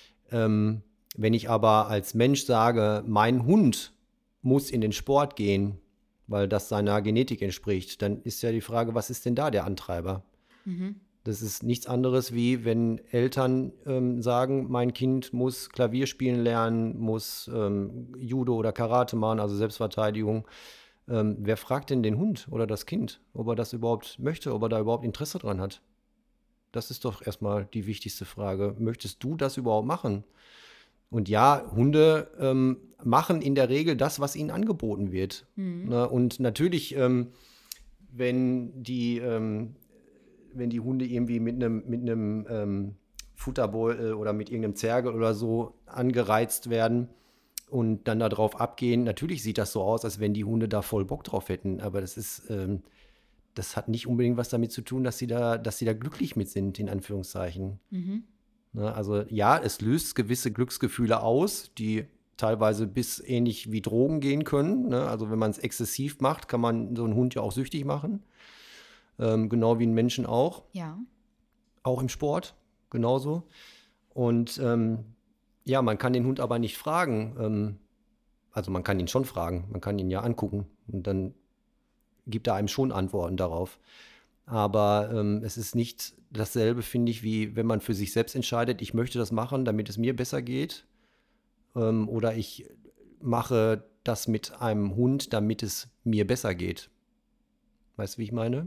S2: Ähm, wenn ich aber als Mensch sage, mein Hund muss in den Sport gehen, weil das seiner Genetik entspricht, dann ist ja die Frage, was ist denn da der Antreiber?
S1: Mhm.
S2: Das ist nichts anderes, wie wenn Eltern ähm, sagen, mein Kind muss Klavier spielen lernen, muss ähm, Judo oder Karate machen, also Selbstverteidigung. Ähm, wer fragt denn den Hund oder das Kind, ob er das überhaupt möchte, ob er da überhaupt Interesse dran hat? Das ist doch erstmal die wichtigste Frage. Möchtest du das überhaupt machen? Und ja, Hunde ähm, machen in der Regel das, was ihnen angeboten wird.
S1: Mhm.
S2: Ne? Und natürlich, ähm, wenn die, ähm, wenn die Hunde irgendwie mit einem mit einem ähm, Futterbeutel oder mit irgendeinem Zergel oder so angereizt werden und dann da drauf abgehen. Natürlich sieht das so aus, als wenn die Hunde da voll Bock drauf hätten, aber das ist, ähm, das hat nicht unbedingt was damit zu tun, dass sie da, dass sie da glücklich mit sind, in Anführungszeichen.
S1: Mhm.
S2: Ne, also ja, es löst gewisse Glücksgefühle aus, die teilweise bis ähnlich wie Drogen gehen können. Ne? Also wenn man es exzessiv macht, kann man so einen Hund ja auch süchtig machen. Ähm, genau wie einen Menschen auch.
S1: Ja.
S2: Auch im Sport, genauso. Und ähm, ja, man kann den Hund aber nicht fragen. Ähm, also man kann ihn schon fragen, man kann ihn ja angucken und dann gibt er einem schon Antworten darauf. Aber ähm, es ist nicht dasselbe, finde ich, wie wenn man für sich selbst entscheidet, ich möchte das machen, damit es mir besser geht. Ähm, oder ich mache das mit einem Hund, damit es mir besser geht. Weißt du, wie ich meine?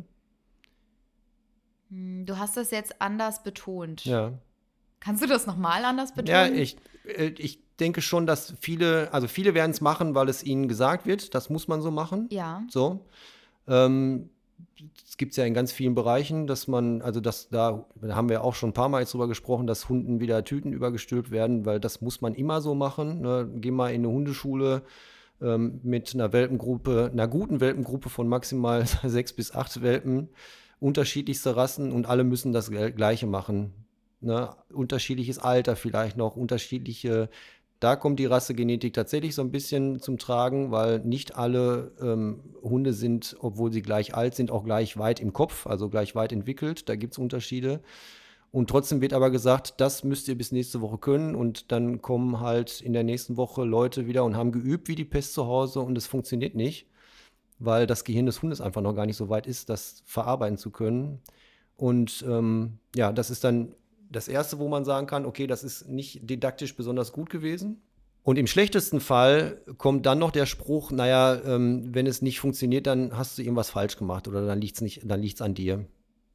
S1: Hm, Du hast das jetzt anders betont.
S2: Ja.
S1: Kannst du das nochmal anders
S2: Ja,
S1: betonen?
S2: ich, äh, ich denke schon, dass viele, also viele werden es machen, weil es ihnen gesagt wird, das muss man so machen.
S1: Ja.
S2: So. Ähm, Es gibt es ja in ganz vielen Bereichen, dass man, also das, da, da haben wir auch schon ein paar Mal jetzt drüber gesprochen, dass Hunden wieder Tüten übergestülpt werden, weil das muss man immer so machen. Ne? Geh mal in eine Hundeschule ähm, mit einer Welpengruppe, einer guten Welpengruppe von maximal sechs bis acht Welpen, unterschiedlichste Rassen und alle müssen das Gleiche machen. Ne? Unterschiedliches Alter vielleicht noch, unterschiedliche. Da kommt die Rassegenetik tatsächlich so ein bisschen zum Tragen, weil nicht alle ähm, Hunde sind, obwohl sie gleich alt sind, auch gleich weit im Kopf, also gleich weit entwickelt. Da gibt es Unterschiede. Und trotzdem wird aber gesagt, das müsst ihr bis nächste Woche können. Und dann kommen halt in der nächsten Woche Leute wieder und haben geübt wie die Pest zu Hause und es funktioniert nicht, weil das Gehirn des Hundes einfach noch gar nicht so weit ist, das verarbeiten zu können. Und ähm, ja, das ist dann das Erste, wo man sagen kann, okay, das ist nicht didaktisch besonders gut gewesen. Und im schlechtesten Fall kommt dann noch der Spruch, naja, ähm, wenn es nicht funktioniert, dann hast du irgendwas falsch gemacht oder dann liegt es nicht, dann liegt's an dir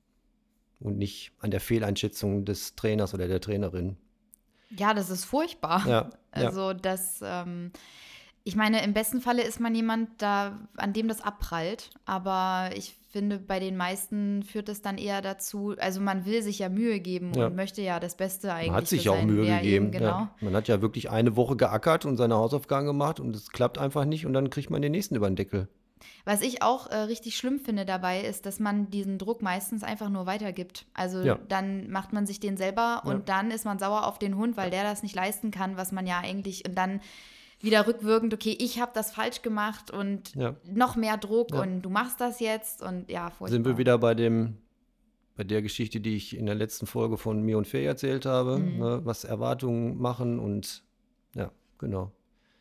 S2: und nicht an der Fehleinschätzung des Trainers oder der Trainerin.
S1: Ja, das ist furchtbar.
S2: Ja, ja.
S1: Also das, ähm, ich meine, im besten Falle ist man jemand, da, an dem das abprallt. Aber ich finde, bei den meisten führt es dann eher dazu, also man will sich ja Mühe geben
S2: Ja.
S1: und möchte ja das Beste eigentlich
S2: Man hat sich
S1: für
S2: ja auch
S1: sein-
S2: Mühe
S1: ja,
S2: gegeben.
S1: Eben, genau.
S2: Ja. Man hat ja wirklich eine Woche geackert und seine Hausaufgaben gemacht und es klappt einfach nicht und dann kriegt man den nächsten über den Deckel.
S1: Was ich auch äh, richtig schlimm finde dabei, ist, dass man diesen Druck meistens einfach nur weitergibt. Also
S2: Ja.
S1: dann macht man sich den selber und
S2: Ja.
S1: dann ist man sauer auf den Hund, weil der das nicht leisten kann, was man ja eigentlich, und dann wieder rückwirkend, okay, ich habe das falsch gemacht und
S2: Ja.
S1: noch mehr Druck
S2: Ja.
S1: und du machst das jetzt und ja, furchtbar.
S2: Sind wir wieder bei dem, bei der Geschichte, die ich in der letzten Folge von Mir und Fee erzählt habe,
S1: Mhm.
S2: ne, was Erwartungen machen und ja, genau.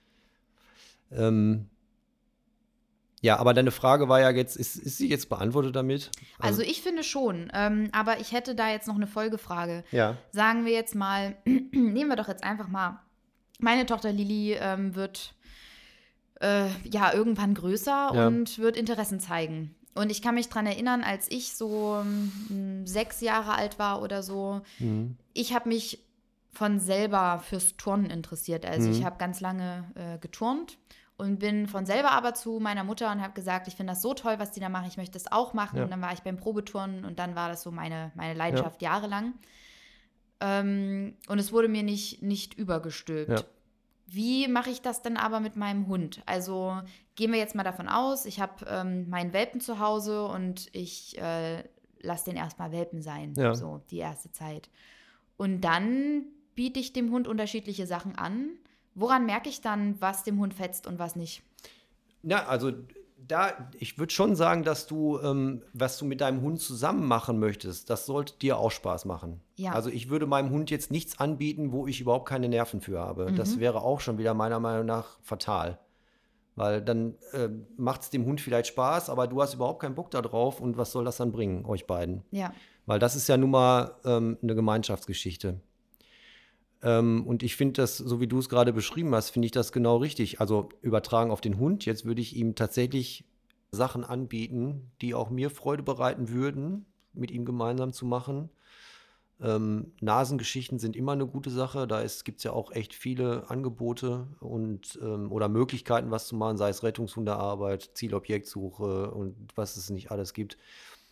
S2: Ähm, ja, aber deine Frage war ja jetzt, ist, ist sie jetzt beantwortet damit?
S1: Also ich finde schon, ähm, aber ich hätte da jetzt noch eine Folgefrage.
S2: ja,
S1: Sagen wir jetzt mal, nehmen wir doch jetzt einfach mal, meine Tochter Lili ähm, wird äh, ja irgendwann größer
S2: Ja.
S1: und wird Interessen zeigen. Und ich kann mich dran erinnern, als ich so ähm, sechs Jahre alt war oder so,
S2: mhm.
S1: ich habe mich von selber fürs Turnen interessiert. Also
S2: Mhm.
S1: ich habe ganz lange äh, geturnt und bin von selber aber zu meiner Mutter und habe gesagt, ich finde das so toll, was die da machen, ich möchte das auch machen.
S2: Ja.
S1: Und dann war ich beim Probeturnen und dann war das so meine, meine Leidenschaft jahrelang. Ähm, und es wurde mir nicht, nicht übergestülpt.
S2: Ja.
S1: Wie mache ich das denn aber mit meinem Hund? Also gehen wir jetzt mal davon aus, ich habe ähm, meinen Welpen zu Hause und ich äh, lasse den erstmal Welpen sein,
S2: Ja.
S1: so die erste Zeit. Und dann biete ich dem Hund unterschiedliche Sachen an. Woran merke ich dann, was dem Hund fetzt und was nicht?
S2: Ja, also da, ich würde schon sagen, dass du, ähm, was du mit deinem Hund zusammen machen möchtest, das sollte dir auch Spaß machen.
S1: Ja.
S2: Also ich würde meinem Hund jetzt nichts anbieten, wo ich überhaupt keine Nerven für habe. Das wäre auch schon wieder meiner Meinung nach fatal. Weil dann äh, macht es dem Hund vielleicht Spaß, aber du hast überhaupt keinen Bock da drauf und was soll das dann bringen, euch beiden?
S1: Ja,
S2: Weil das ist ja nun mal ähm, eine Gemeinschaftsgeschichte. Ähm, und ich finde das, so wie du es gerade beschrieben hast, finde ich das genau richtig. Also übertragen auf den Hund. Jetzt würde ich ihm tatsächlich Sachen anbieten, die auch mir Freude bereiten würden, mit ihm gemeinsam zu machen. Ähm, Nasengeschichten sind immer eine gute Sache. Da gibt es ja auch echt viele Angebote und ähm, oder Möglichkeiten, was zu machen, sei es Rettungshundearbeit, Zielobjektsuche und was es nicht alles gibt.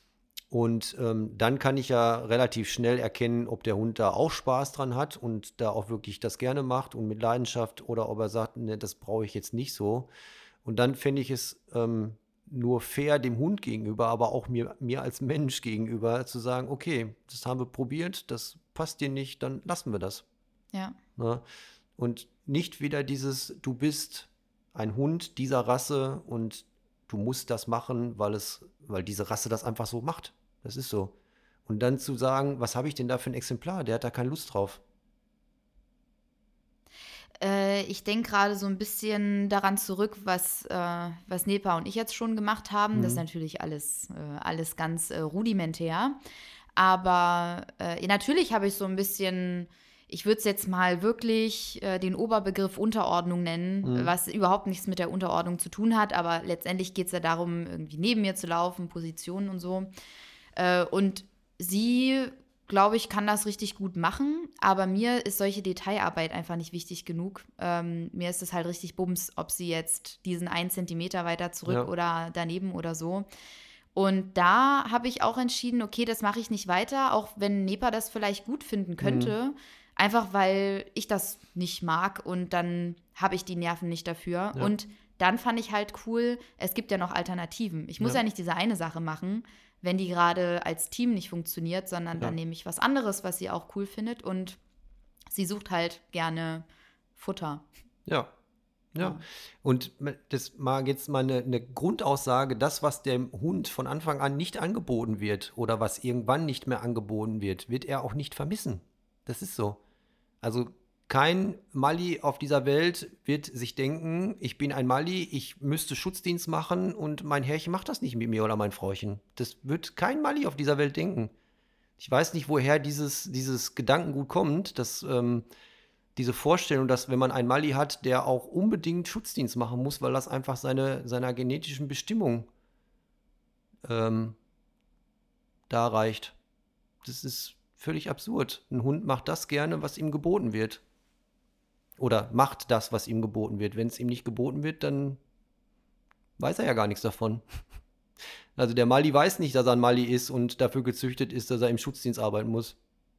S2: Und ähm, dann kann ich ja relativ schnell erkennen, ob der Hund da auch Spaß dran hat und da auch wirklich das gerne macht und mit Leidenschaft oder ob er sagt, ne, das brauche ich jetzt nicht so. Und dann fände ich es ähm, nur fair dem Hund gegenüber, aber auch mir, mir als Mensch gegenüber zu sagen, okay, das haben wir probiert, das passt dir nicht, dann lassen wir das.
S1: Ja.
S2: Ne? Und nicht wieder dieses, du bist ein Hund dieser Rasse und du musst das machen, weil es, weil diese Rasse das einfach so macht. Das ist so. Und dann zu sagen, was habe ich denn da für ein Exemplar? Der hat da keine Lust drauf.
S1: Äh, ich denke gerade so ein bisschen daran zurück, was, äh, was Nepa und ich jetzt schon gemacht haben. Das ist
S2: Mhm.
S1: natürlich alles, äh, alles ganz äh, rudimentär. Aber äh, natürlich habe ich so ein bisschen, ich würde es jetzt mal wirklich äh, den Oberbegriff Unterordnung nennen,
S2: Mhm.
S1: was überhaupt nichts mit der Unterordnung zu tun hat. Aber letztendlich geht es ja darum, irgendwie neben mir zu laufen, Positionen und so. Äh, und sie, glaube ich, kann das richtig gut machen, aber mir ist solche Detailarbeit einfach nicht wichtig genug. Ähm, mir ist es halt richtig bums, ob sie jetzt diesen einen Zentimeter weiter zurück
S2: Ja.
S1: oder daneben oder so. Und da habe ich auch entschieden, okay, das mache ich nicht weiter, auch wenn Nepa das vielleicht gut finden könnte, einfach weil ich das nicht mag und dann habe ich die Nerven nicht dafür.
S2: Ja.
S1: Und dann fand ich halt cool, es gibt ja noch Alternativen. Ich muss
S2: Ja.
S1: ja nicht diese eine Sache machen, wenn die gerade als Team nicht funktioniert, sondern
S2: Ja.
S1: dann nehme ich was anderes, was sie auch cool findet und sie sucht halt gerne Futter.
S2: Ja. Ja.
S1: Ja.
S2: Und das mag jetzt mal eine, eine Grundaussage, das, was dem Hund von Anfang an nicht angeboten wird oder was irgendwann nicht mehr angeboten wird, wird er auch nicht vermissen. Das ist so. Also kein Mali auf dieser Welt wird sich denken, ich bin ein Mali, ich müsste Schutzdienst machen und mein Herrchen macht das nicht mit mir oder mein Frauchen. Das wird kein Mali auf dieser Welt denken. Ich weiß nicht, woher dieses, dieses Gedankengut kommt, dass ähm, diese Vorstellung, dass wenn man einen Mali hat, der auch unbedingt Schutzdienst machen muss, weil das einfach seine, seiner genetischen Bestimmung ähm, da reicht. Das ist völlig absurd. Ein Hund macht das gerne, was ihm geboten wird. Oder macht das, was ihm geboten wird. Wenn es ihm nicht geboten wird, dann weiß er ja gar nichts davon. Also der Mali weiß nicht, dass er ein Mali ist und dafür gezüchtet ist, dass er im Schutzdienst arbeiten muss.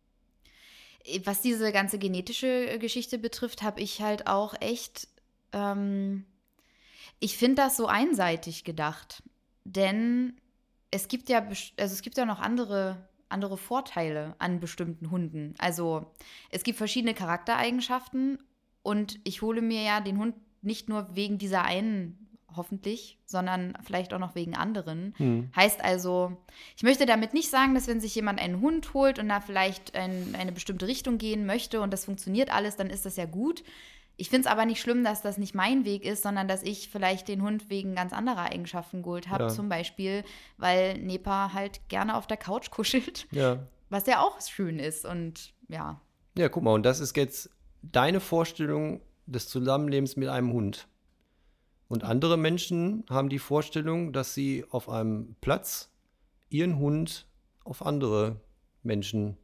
S1: Was diese ganze genetische Geschichte betrifft, habe ich halt auch echt, ähm, ich finde das so einseitig gedacht. Denn es gibt ja, best- also es gibt ja noch andere, andere Vorteile an bestimmten Hunden. Also es gibt verschiedene Charaktereigenschaften und ich hole mir ja den Hund nicht nur wegen dieser einen, hoffentlich, sondern vielleicht auch noch wegen anderen.
S2: Hm.
S1: Heißt also, ich möchte damit nicht sagen, dass wenn sich jemand einen Hund holt und da vielleicht in eine bestimmte Richtung gehen möchte und das funktioniert alles, dann ist das ja gut. Ich finde es aber nicht schlimm, dass das nicht mein Weg ist, sondern dass ich vielleicht den Hund wegen ganz anderer Eigenschaften geholt habe.
S2: Ja.
S1: Zum Beispiel, weil Nepa halt gerne auf der Couch kuschelt,
S2: Ja.
S1: was ja auch schön ist. Und ja,
S2: Ja, guck mal, und das ist jetzt deine Vorstellung des Zusammenlebens mit einem Hund. Und andere Menschen haben die Vorstellung, dass sie auf einem Platz ihren Hund auf andere Menschen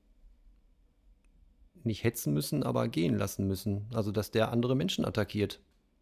S2: nicht hetzen müssen, aber gehen lassen müssen. Also, dass der andere Menschen attackiert.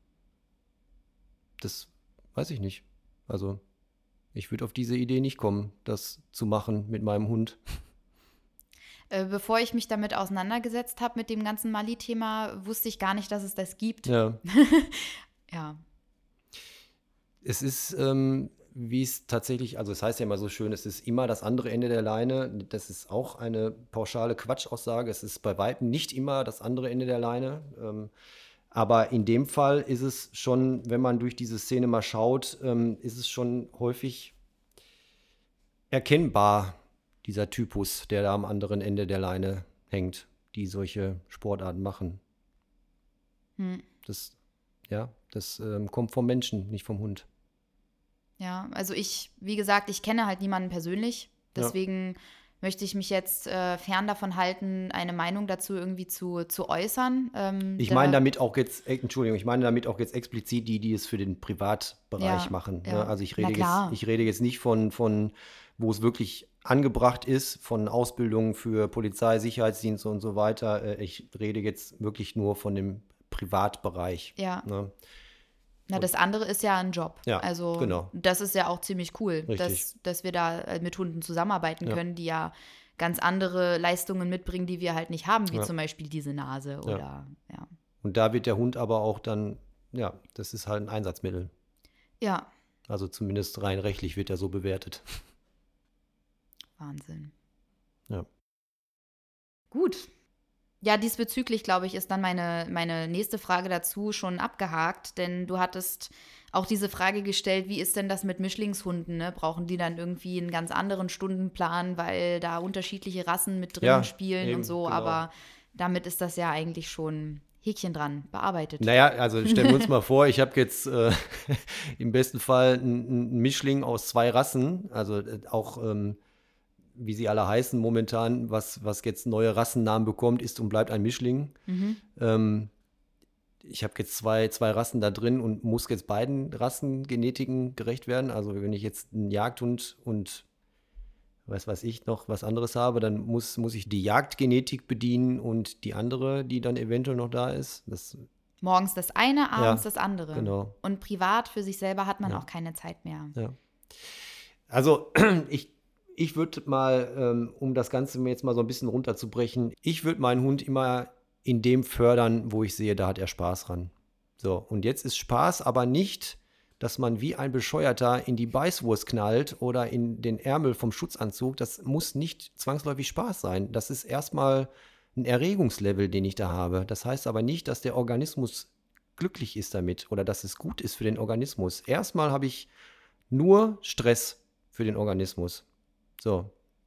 S2: Das weiß ich nicht. Also, ich würde auf diese Idee nicht kommen, das zu machen mit meinem Hund.
S1: äh, bevor ich mich damit auseinandergesetzt habe mit dem ganzen Mali-Thema, wusste ich gar nicht, dass es das gibt.
S2: Ja.
S1: Ja.
S2: Es ist, ähm, wie es tatsächlich, also es heißt ja immer so schön, es ist immer das andere Ende der Leine. Das ist auch eine pauschale Quatschaussage. Es ist bei Weitem nicht immer das andere Ende der Leine. Ähm, aber in dem Fall ist es schon, wenn man durch diese Szene mal schaut, ähm, ist es schon häufig erkennbar, dieser Typus, der da am anderen Ende der Leine hängt, die solche Sportarten machen.
S1: Hm.
S2: Das, ja, das ähm, kommt vom Menschen, nicht vom Hund.
S1: Ja, also ich, wie gesagt, ich kenne halt niemanden persönlich. Deswegen möchte ich mich jetzt äh, fern davon halten, eine Meinung dazu irgendwie zu, zu äußern. Ähm,
S2: Ich
S1: da-
S2: meine damit auch jetzt, äh, Entschuldigung, ich meine damit auch jetzt explizit die, die es für den Privatbereich
S1: Ja,
S2: machen.
S1: ja.
S2: Ne? Also ich
S1: Na
S2: rede
S1: klar.
S2: jetzt, ich rede jetzt nicht von, von, wo es wirklich angebracht ist, von Ausbildung für Polizei, Sicherheitsdienste und so weiter. Äh, Ich rede jetzt wirklich nur von dem Privatbereich.
S1: Ja.
S2: Ne?
S1: Na, das andere ist ja ein Job.
S2: Ja,
S1: also
S2: genau.
S1: das ist ja auch ziemlich cool,
S2: Richtig.
S1: dass, dass wir da äh, mit Hunden zusammenarbeiten
S2: Ja.
S1: können, die ja ganz andere Leistungen mitbringen, die wir halt nicht haben, wie
S2: Ja.
S1: zum Beispiel diese Nase oder ja.
S2: Und da wird der Hund aber auch dann, ja, das ist halt ein Einsatzmittel.
S1: Ja,
S2: Also zumindest rein rechtlich wird er so bewertet.
S1: Wahnsinn.
S2: Ja.
S1: Gut. Ja, diesbezüglich, glaube ich, ist dann meine, meine nächste Frage dazu schon abgehakt, denn du hattest auch diese Frage gestellt, wie ist denn das mit Mischlingshunden? Ne? Brauchen die dann irgendwie einen ganz anderen Stundenplan, weil da unterschiedliche Rassen mit drin
S2: Ja,
S1: spielen
S2: eben,
S1: und so,
S2: genau.
S1: aber damit ist das ja eigentlich schon Häkchen dran, bearbeitet.
S2: Naja, also stellen wir uns mal vor, ich habe jetzt äh, im besten Fall einen Mischling aus zwei Rassen, also äh, auch, ähm, wie sie alle heißen momentan, was, was jetzt neue Rassennamen bekommt, ist und bleibt ein Mischling.
S1: Mhm.
S2: Ähm, ich habe jetzt zwei, zwei Rassen da drin und muss jetzt beiden Rassengenetiken gerecht werden. Also wenn ich jetzt einen Jagdhund und was weiß ich noch was anderes habe, dann muss, muss ich die Jagdgenetik bedienen und die andere, die dann eventuell noch da ist. Das,
S1: Morgens das eine, abends
S2: Ja,
S1: das andere.
S2: genau.
S1: Und privat für sich selber hat man
S2: Ja.
S1: auch keine Zeit mehr.
S2: ja. Also ich, ich würde mal, ähm, um das Ganze mir jetzt mal so ein bisschen runterzubrechen, ich würde meinen Hund immer in dem fördern, wo ich sehe, da hat er Spaß dran. So, und jetzt ist Spaß aber nicht, dass man wie ein Bescheuerter in die Beißwurst knallt oder in den Ärmel vom Schutzanzug. Das muss nicht zwangsläufig Spaß sein. Das ist erstmal ein Erregungslevel, den ich da habe. Das heißt aber nicht, dass der Organismus glücklich ist damit oder dass es gut ist für den Organismus. Erstmal habe ich nur Stress für den Organismus. So.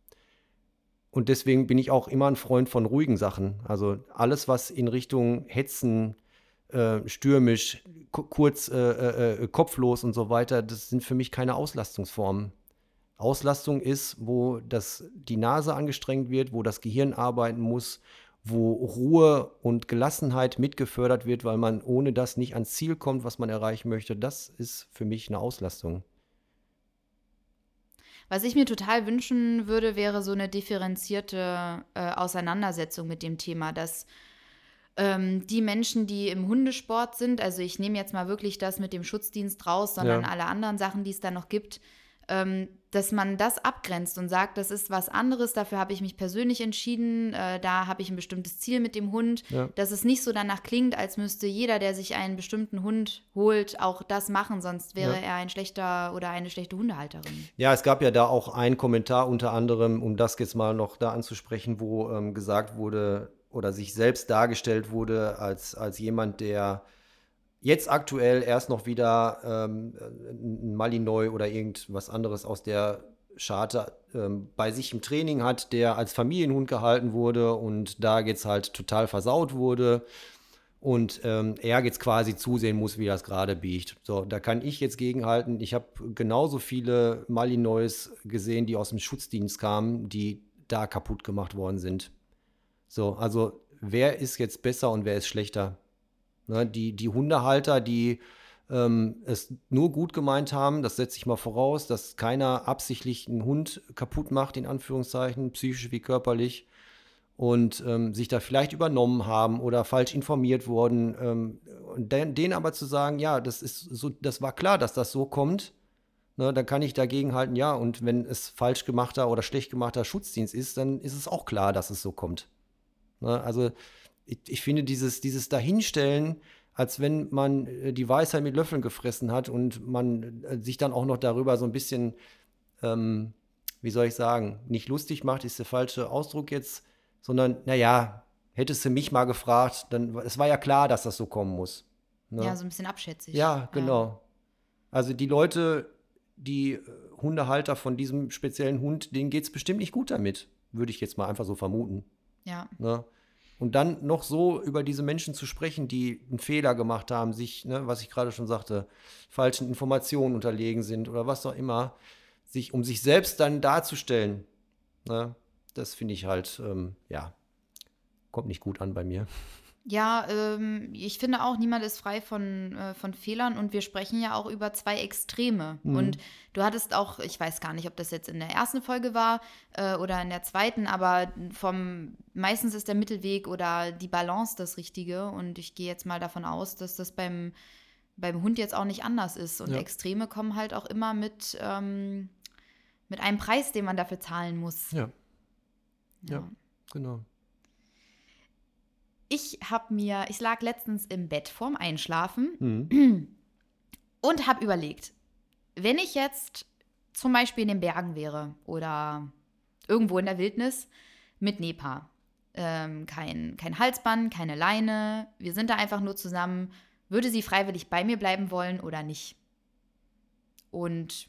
S2: Und deswegen bin ich auch immer ein Freund von ruhigen Sachen. Also alles, was in Richtung Hetzen, äh, stürmisch, ku- kurz, äh, äh, äh, kopflos und so weiter, das sind für mich keine Auslastungsformen. Auslastung ist, wo das, die Nase angestrengt wird, wo das Gehirn arbeiten muss, wo Ruhe und Gelassenheit mitgefördert wird, weil man ohne das nicht ans Ziel kommt, was man erreichen möchte. Das ist für mich eine Auslastung.
S1: Was ich mir total wünschen würde, wäre so eine differenzierte äh, Auseinandersetzung mit dem Thema, dass ähm, die Menschen, die im Hundesport sind, also ich nehme jetzt mal wirklich das mit dem Schutzdienst raus, sondern
S2: Ja.
S1: alle anderen Sachen, die es da noch gibt, ähm, dass man das abgrenzt und sagt, das ist was anderes, dafür habe ich mich persönlich entschieden, äh, da habe ich ein bestimmtes Ziel mit dem Hund,
S2: Ja.
S1: dass es nicht so danach klingt, als müsste jeder, der sich einen bestimmten Hund holt, auch das machen, sonst wäre
S2: Ja.
S1: er ein schlechter oder eine schlechte Hundehalterin.
S2: Ja, es gab ja da auch einen Kommentar unter anderem, um das jetzt mal noch da anzusprechen, wo ähm, gesagt wurde oder sich selbst dargestellt wurde als, als jemand, der jetzt aktuell erst noch wieder ähm, ein Malinois oder irgendwas anderes aus der Scharte ähm, bei sich im Training hat, der als Familienhund gehalten wurde und da jetzt halt total versaut wurde. Und ähm, er jetzt quasi zusehen muss, wie das gerade biegt. So, da kann ich jetzt gegenhalten. Ich habe genauso viele Malinois gesehen, die aus dem Schutzdienst kamen, die da kaputt gemacht worden sind. So, also wer ist jetzt besser und wer ist schlechter? Ne, die, die Hundehalter, die ähm, es nur gut gemeint haben, das setze ich mal voraus, dass keiner absichtlich einen Hund kaputt macht, in Anführungszeichen, psychisch wie körperlich. Und ähm, sich da vielleicht übernommen haben oder falsch informiert wurden. Ähm, und den, denen aber zu sagen, ja, das ist so, das war klar, dass das so kommt, ne, dann kann ich dagegen halten, ja, und wenn es falsch gemachter oder schlecht gemachter Schutzdienst ist, dann ist es auch klar, dass es so kommt. Ne, also ich, ich finde dieses, dieses Dahinstellen, als wenn man äh, die Weisheit mit Löffeln gefressen hat und man äh, sich dann auch noch darüber so ein bisschen, ähm, wie soll ich sagen, nicht lustig macht, ist der falsche Ausdruck jetzt, sondern, naja, hättest du mich mal gefragt, dann, es war ja klar, dass das so kommen muss. Ne?
S1: Ja, so ein bisschen abschätzig.
S2: Ja, genau. Also die Leute, die äh, Hundehalter von diesem speziellen Hund, denen geht es bestimmt nicht gut damit, würde ich jetzt mal einfach so vermuten.
S1: Ja.
S2: Ne? Und dann noch so über diese Menschen zu sprechen, die einen Fehler gemacht haben, sich, ne, was ich gerade schon sagte, falschen Informationen unterlegen sind oder was auch immer, sich, um sich selbst dann darzustellen, ne? Das finde ich halt, ähm, ja, kommt nicht gut an bei mir.
S1: Ja, ähm, ich finde auch, niemand ist frei von, äh, von Fehlern und wir sprechen ja auch über zwei Extreme.
S2: Mhm.
S1: Und du hattest auch, ich weiß gar nicht, ob das jetzt in der ersten Folge war äh, oder in der zweiten, aber vom meistens ist der Mittelweg oder die Balance das Richtige und ich gehe jetzt mal davon aus, dass das beim beim Hund jetzt auch nicht anders ist. Und
S2: Ja.
S1: Extreme kommen halt auch immer mit, ähm, mit einem Preis, den man dafür zahlen muss.
S2: Ja. Ja, genau.
S1: Ich habe mir, ich lag letztens im Bett vorm Einschlafen
S2: Mhm.
S1: und habe überlegt, wenn ich jetzt zum Beispiel in den Bergen wäre oder irgendwo in der Wildnis mit Nepa, ähm, kein, kein Halsband, keine Leine, wir sind da einfach nur zusammen, würde sie freiwillig bei mir bleiben wollen oder nicht? Und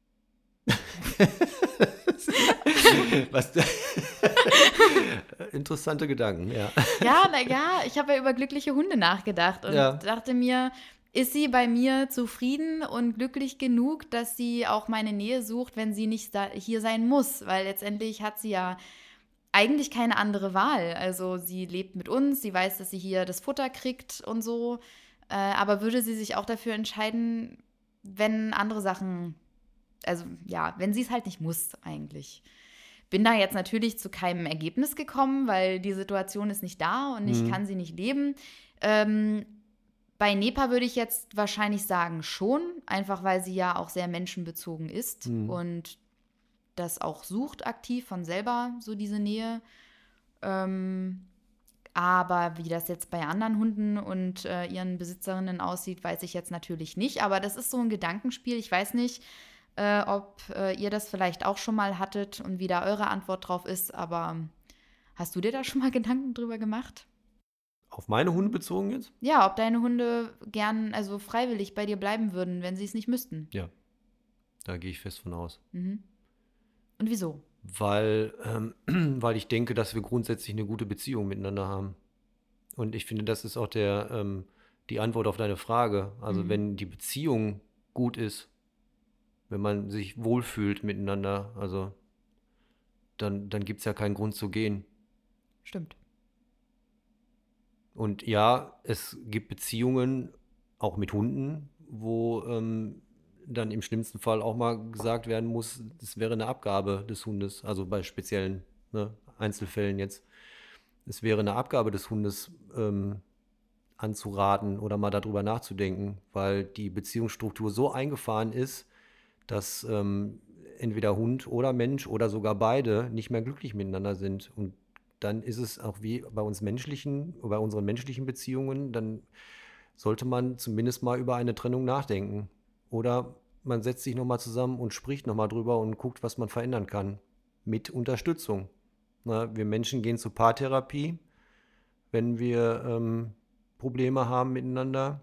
S2: Was, interessante Gedanken, ja.
S1: ja, na ja, ich habe ja über glückliche Hunde nachgedacht und
S2: Ja.
S1: dachte mir, ist sie bei mir zufrieden und glücklich genug, dass sie auch meine Nähe sucht, wenn sie nicht da hier sein muss? Weil letztendlich hat sie ja eigentlich keine andere Wahl. Also sie lebt mit uns, sie weiß, dass sie hier das Futter kriegt und so. Äh, aber würde sie sich auch dafür entscheiden, wenn andere Sachen, also ja, wenn sie es halt nicht muss eigentlich. Bin da jetzt natürlich zu keinem Ergebnis gekommen, weil die Situation ist nicht da und ich
S2: Mhm.
S1: kann sie nicht leben. Ähm, bei Nepa würde ich jetzt wahrscheinlich sagen schon, einfach weil sie ja auch sehr menschenbezogen ist
S2: Mhm.
S1: und das auch sucht aktiv von selber, so diese Nähe. Ähm, aber wie das jetzt bei anderen Hunden und äh, ihren Besitzerinnen aussieht, weiß ich jetzt natürlich nicht. Aber das ist so ein Gedankenspiel. Ich weiß nicht, äh, ob äh, ihr das vielleicht auch schon mal hattet und wie da eure Antwort drauf ist. Aber hast du dir da schon mal Gedanken drüber gemacht?
S2: Auf meine Hunde bezogen jetzt?
S1: Ja, ob deine Hunde gern, also freiwillig bei dir bleiben würden, wenn sie es nicht müssten.
S2: Ja, da gehe ich fest von aus.
S1: Mhm. Und wieso?
S2: Weil, ähm, weil ich denke, dass wir grundsätzlich eine gute Beziehung miteinander haben. Und ich finde, das ist auch der, ähm, die Antwort auf deine Frage. Also
S1: Mhm.
S2: wenn die Beziehung gut ist, wenn man sich wohlfühlt miteinander, also dann, dann gibt es ja keinen Grund zu gehen.
S1: Stimmt.
S2: Und ja, es gibt Beziehungen, auch mit Hunden, wo ähm, dann im schlimmsten Fall auch mal gesagt werden muss, das wäre eine Abgabe des Hundes, also bei speziellen, ne, Einzelfällen jetzt. Es wäre eine Abgabe des Hundes ähm, anzuraten oder mal darüber nachzudenken, weil die Beziehungsstruktur so eingefahren ist, dass ähm, entweder Hund oder Mensch oder sogar beide nicht mehr glücklich miteinander sind. Und dann ist es auch wie bei uns menschlichen, bei unseren menschlichen Beziehungen, dann sollte man zumindest mal über eine Trennung nachdenken. Oder man setzt sich nochmal zusammen und spricht nochmal drüber und guckt, was man verändern kann. Mit Unterstützung. Na, wir Menschen gehen zur Paartherapie, wenn wir ähm, Probleme haben miteinander.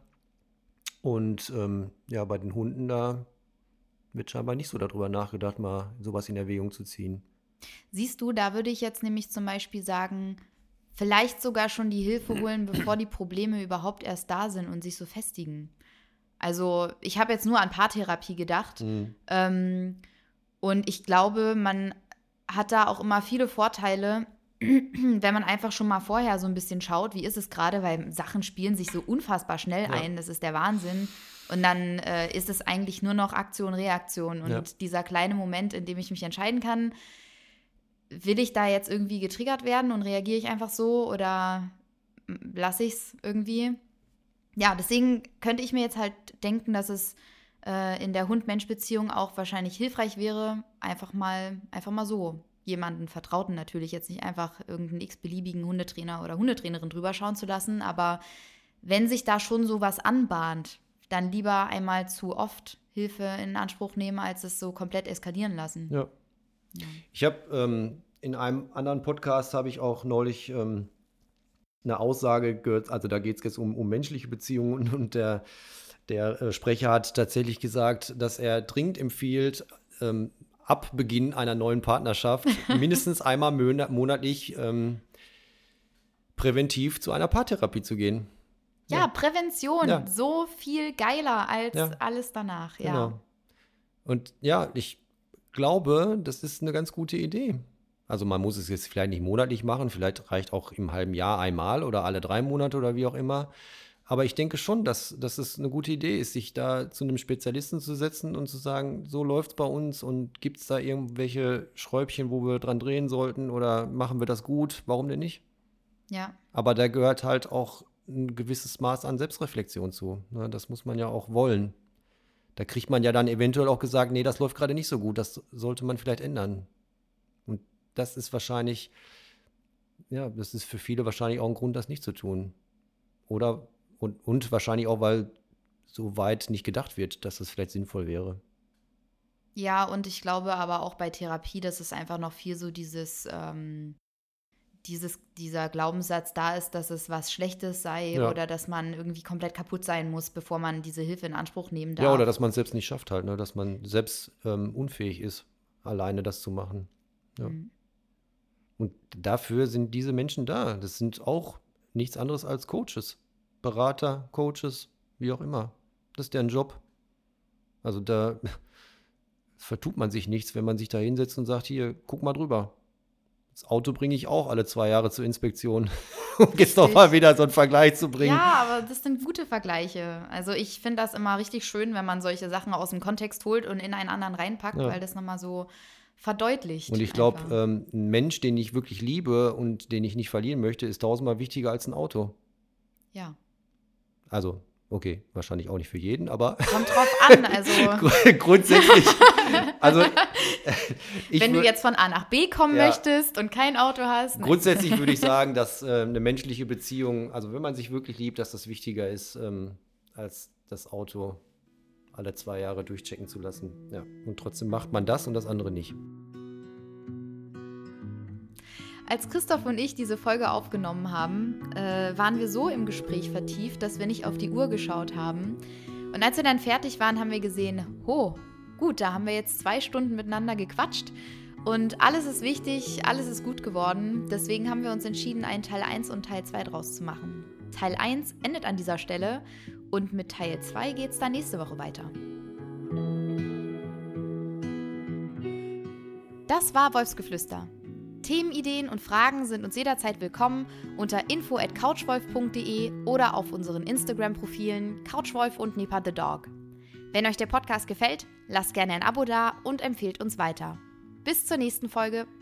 S2: Und ähm, ja, bei den Hunden, da wird scheinbar nicht so darüber nachgedacht, mal sowas in Erwägung zu ziehen.
S1: Siehst du, da würde ich jetzt nämlich zum Beispiel sagen, vielleicht sogar schon die Hilfe holen, bevor die Probleme überhaupt erst da sind und sich so festigen. Also ich habe jetzt nur an Paartherapie gedacht.
S2: Mhm.
S1: Ähm, und ich glaube, man hat da auch immer viele Vorteile, wenn man einfach schon mal vorher so ein bisschen schaut, wie ist es gerade, weil Sachen spielen sich so unfassbar schnell
S2: Ja.
S1: ein, das ist der Wahnsinn. Und dann äh, ist es eigentlich nur noch Aktion, Reaktion. Und
S2: Ja.
S1: dieser kleine Moment, in dem ich mich entscheiden kann, will ich da jetzt irgendwie getriggert werden und reagiere ich einfach so oder lasse ich es irgendwie? Ja, deswegen könnte ich mir jetzt halt denken, dass es äh, in der Hund-Mensch-Beziehung auch wahrscheinlich hilfreich wäre, einfach mal, einfach mal so jemanden Vertrauten natürlich, jetzt nicht einfach irgendeinen x-beliebigen Hundetrainer oder Hundetrainerin drüber schauen zu lassen, aber wenn sich da schon sowas anbahnt, dann lieber einmal zu oft Hilfe in Anspruch nehmen, als es so komplett eskalieren lassen.
S2: Ja. Ich habe ähm, in einem anderen Podcast habe ich auch neulich ähm, eine Aussage gehört, also da geht es jetzt um, um menschliche Beziehungen und der, der äh, Sprecher hat tatsächlich gesagt, dass er dringend empfiehlt, ähm, ab Beginn einer neuen Partnerschaft mindestens einmal mona- monatlich ähm, präventiv zu einer Paartherapie zu gehen.
S1: Ja,
S2: Ja.
S1: Prävention,
S2: Ja.
S1: so viel geiler als
S2: Ja.
S1: alles danach. Ja.
S2: Genau. Und ja, ich glaube, das ist eine ganz gute Idee. Also man muss es jetzt vielleicht nicht monatlich machen, vielleicht reicht auch im halben Jahr einmal oder alle drei Monate oder wie auch immer. Aber ich denke schon, dass, dass es eine gute Idee ist, sich da zu einem Spezialisten zu setzen und zu sagen, so läuft es bei uns und gibt es da irgendwelche Schräubchen, wo wir dran drehen sollten oder machen wir das gut? Warum denn nicht?
S1: Ja.
S2: Aber da gehört halt auch ein gewisses Maß an Selbstreflexion zu. Ne? Das muss man ja auch wollen. Da kriegt man ja dann eventuell auch gesagt, nee, das läuft gerade nicht so gut, das sollte man vielleicht ändern. Und das ist wahrscheinlich, ja, das ist für viele wahrscheinlich auch ein Grund, das nicht zu tun. Oder, und, und wahrscheinlich auch, weil so weit nicht gedacht wird, dass es vielleicht sinnvoll wäre.
S1: Ja, und ich glaube aber auch bei Therapie, dass es einfach noch viel so dieses, ähm, dieses, dieser Glaubenssatz da ist, dass es was Schlechtes sei
S2: Ja.
S1: oder dass man irgendwie komplett kaputt sein muss, bevor man diese Hilfe in Anspruch nehmen darf.
S2: Ja, oder dass man es selbst nicht schafft halt, ne? Dass man selbst ähm, unfähig ist, alleine das zu machen. Ja.
S1: Mhm.
S2: Und dafür sind diese Menschen da. Das sind auch nichts anderes als Coaches. Berater, Coaches, wie auch immer. Das ist deren Job. Also da vertut man sich nichts, wenn man sich da hinsetzt und sagt, hier, guck mal drüber. Das Auto bringe ich auch alle zwei Jahre zur Inspektion, um jetzt noch mal wieder so einen Vergleich zu bringen.
S1: Ja, aber das sind gute Vergleiche. Also ich finde das immer richtig schön, wenn man solche Sachen aus dem Kontext holt und in einen anderen reinpackt,
S2: Ja.
S1: weil das nochmal so verdeutlicht.
S2: Und ich glaube,
S1: einfach.
S2: ähm, ein Mensch, den ich wirklich liebe und den ich nicht verlieren möchte, ist tausendmal wichtiger als ein Auto.
S1: Ja.
S2: Also, okay, wahrscheinlich auch nicht für jeden, aber
S1: Kommt drauf an, also
S2: grundsätzlich. Also, ich
S1: wenn du
S2: wür-
S1: jetzt von A nach B kommen
S2: Ja.
S1: möchtest und kein Auto hast. ne?
S2: Grundsätzlich würde ich sagen, dass äh, eine menschliche Beziehung, also wenn man sich wirklich liebt, dass das wichtiger ist, ähm, als das Auto alle zwei Jahre durchchecken zu lassen. Ja. Und trotzdem macht man das und das andere nicht.
S1: Als Christoph und ich diese Folge aufgenommen haben, äh, waren wir so im Gespräch vertieft, dass wir nicht auf die Uhr geschaut haben. Und als wir dann fertig waren, haben wir gesehen, oh, gut, da haben wir jetzt zwei Stunden miteinander gequatscht. Und alles ist wichtig, alles ist gut geworden. Deswegen haben wir uns entschieden, einen Teil eins und Teil zwei draus zu machen. Teil eins endet an dieser Stelle und mit Teil zwei geht es dann nächste Woche weiter. Das war Wolfsgeflüster. Themenideen und Fragen sind uns jederzeit willkommen unter info at couchwolf punkt de oder auf unseren Instagram-Profilen Couchwolf und Nipa the Dog. Wenn euch der Podcast gefällt, lasst gerne ein Abo da und empfehlt uns weiter. Bis zur nächsten Folge.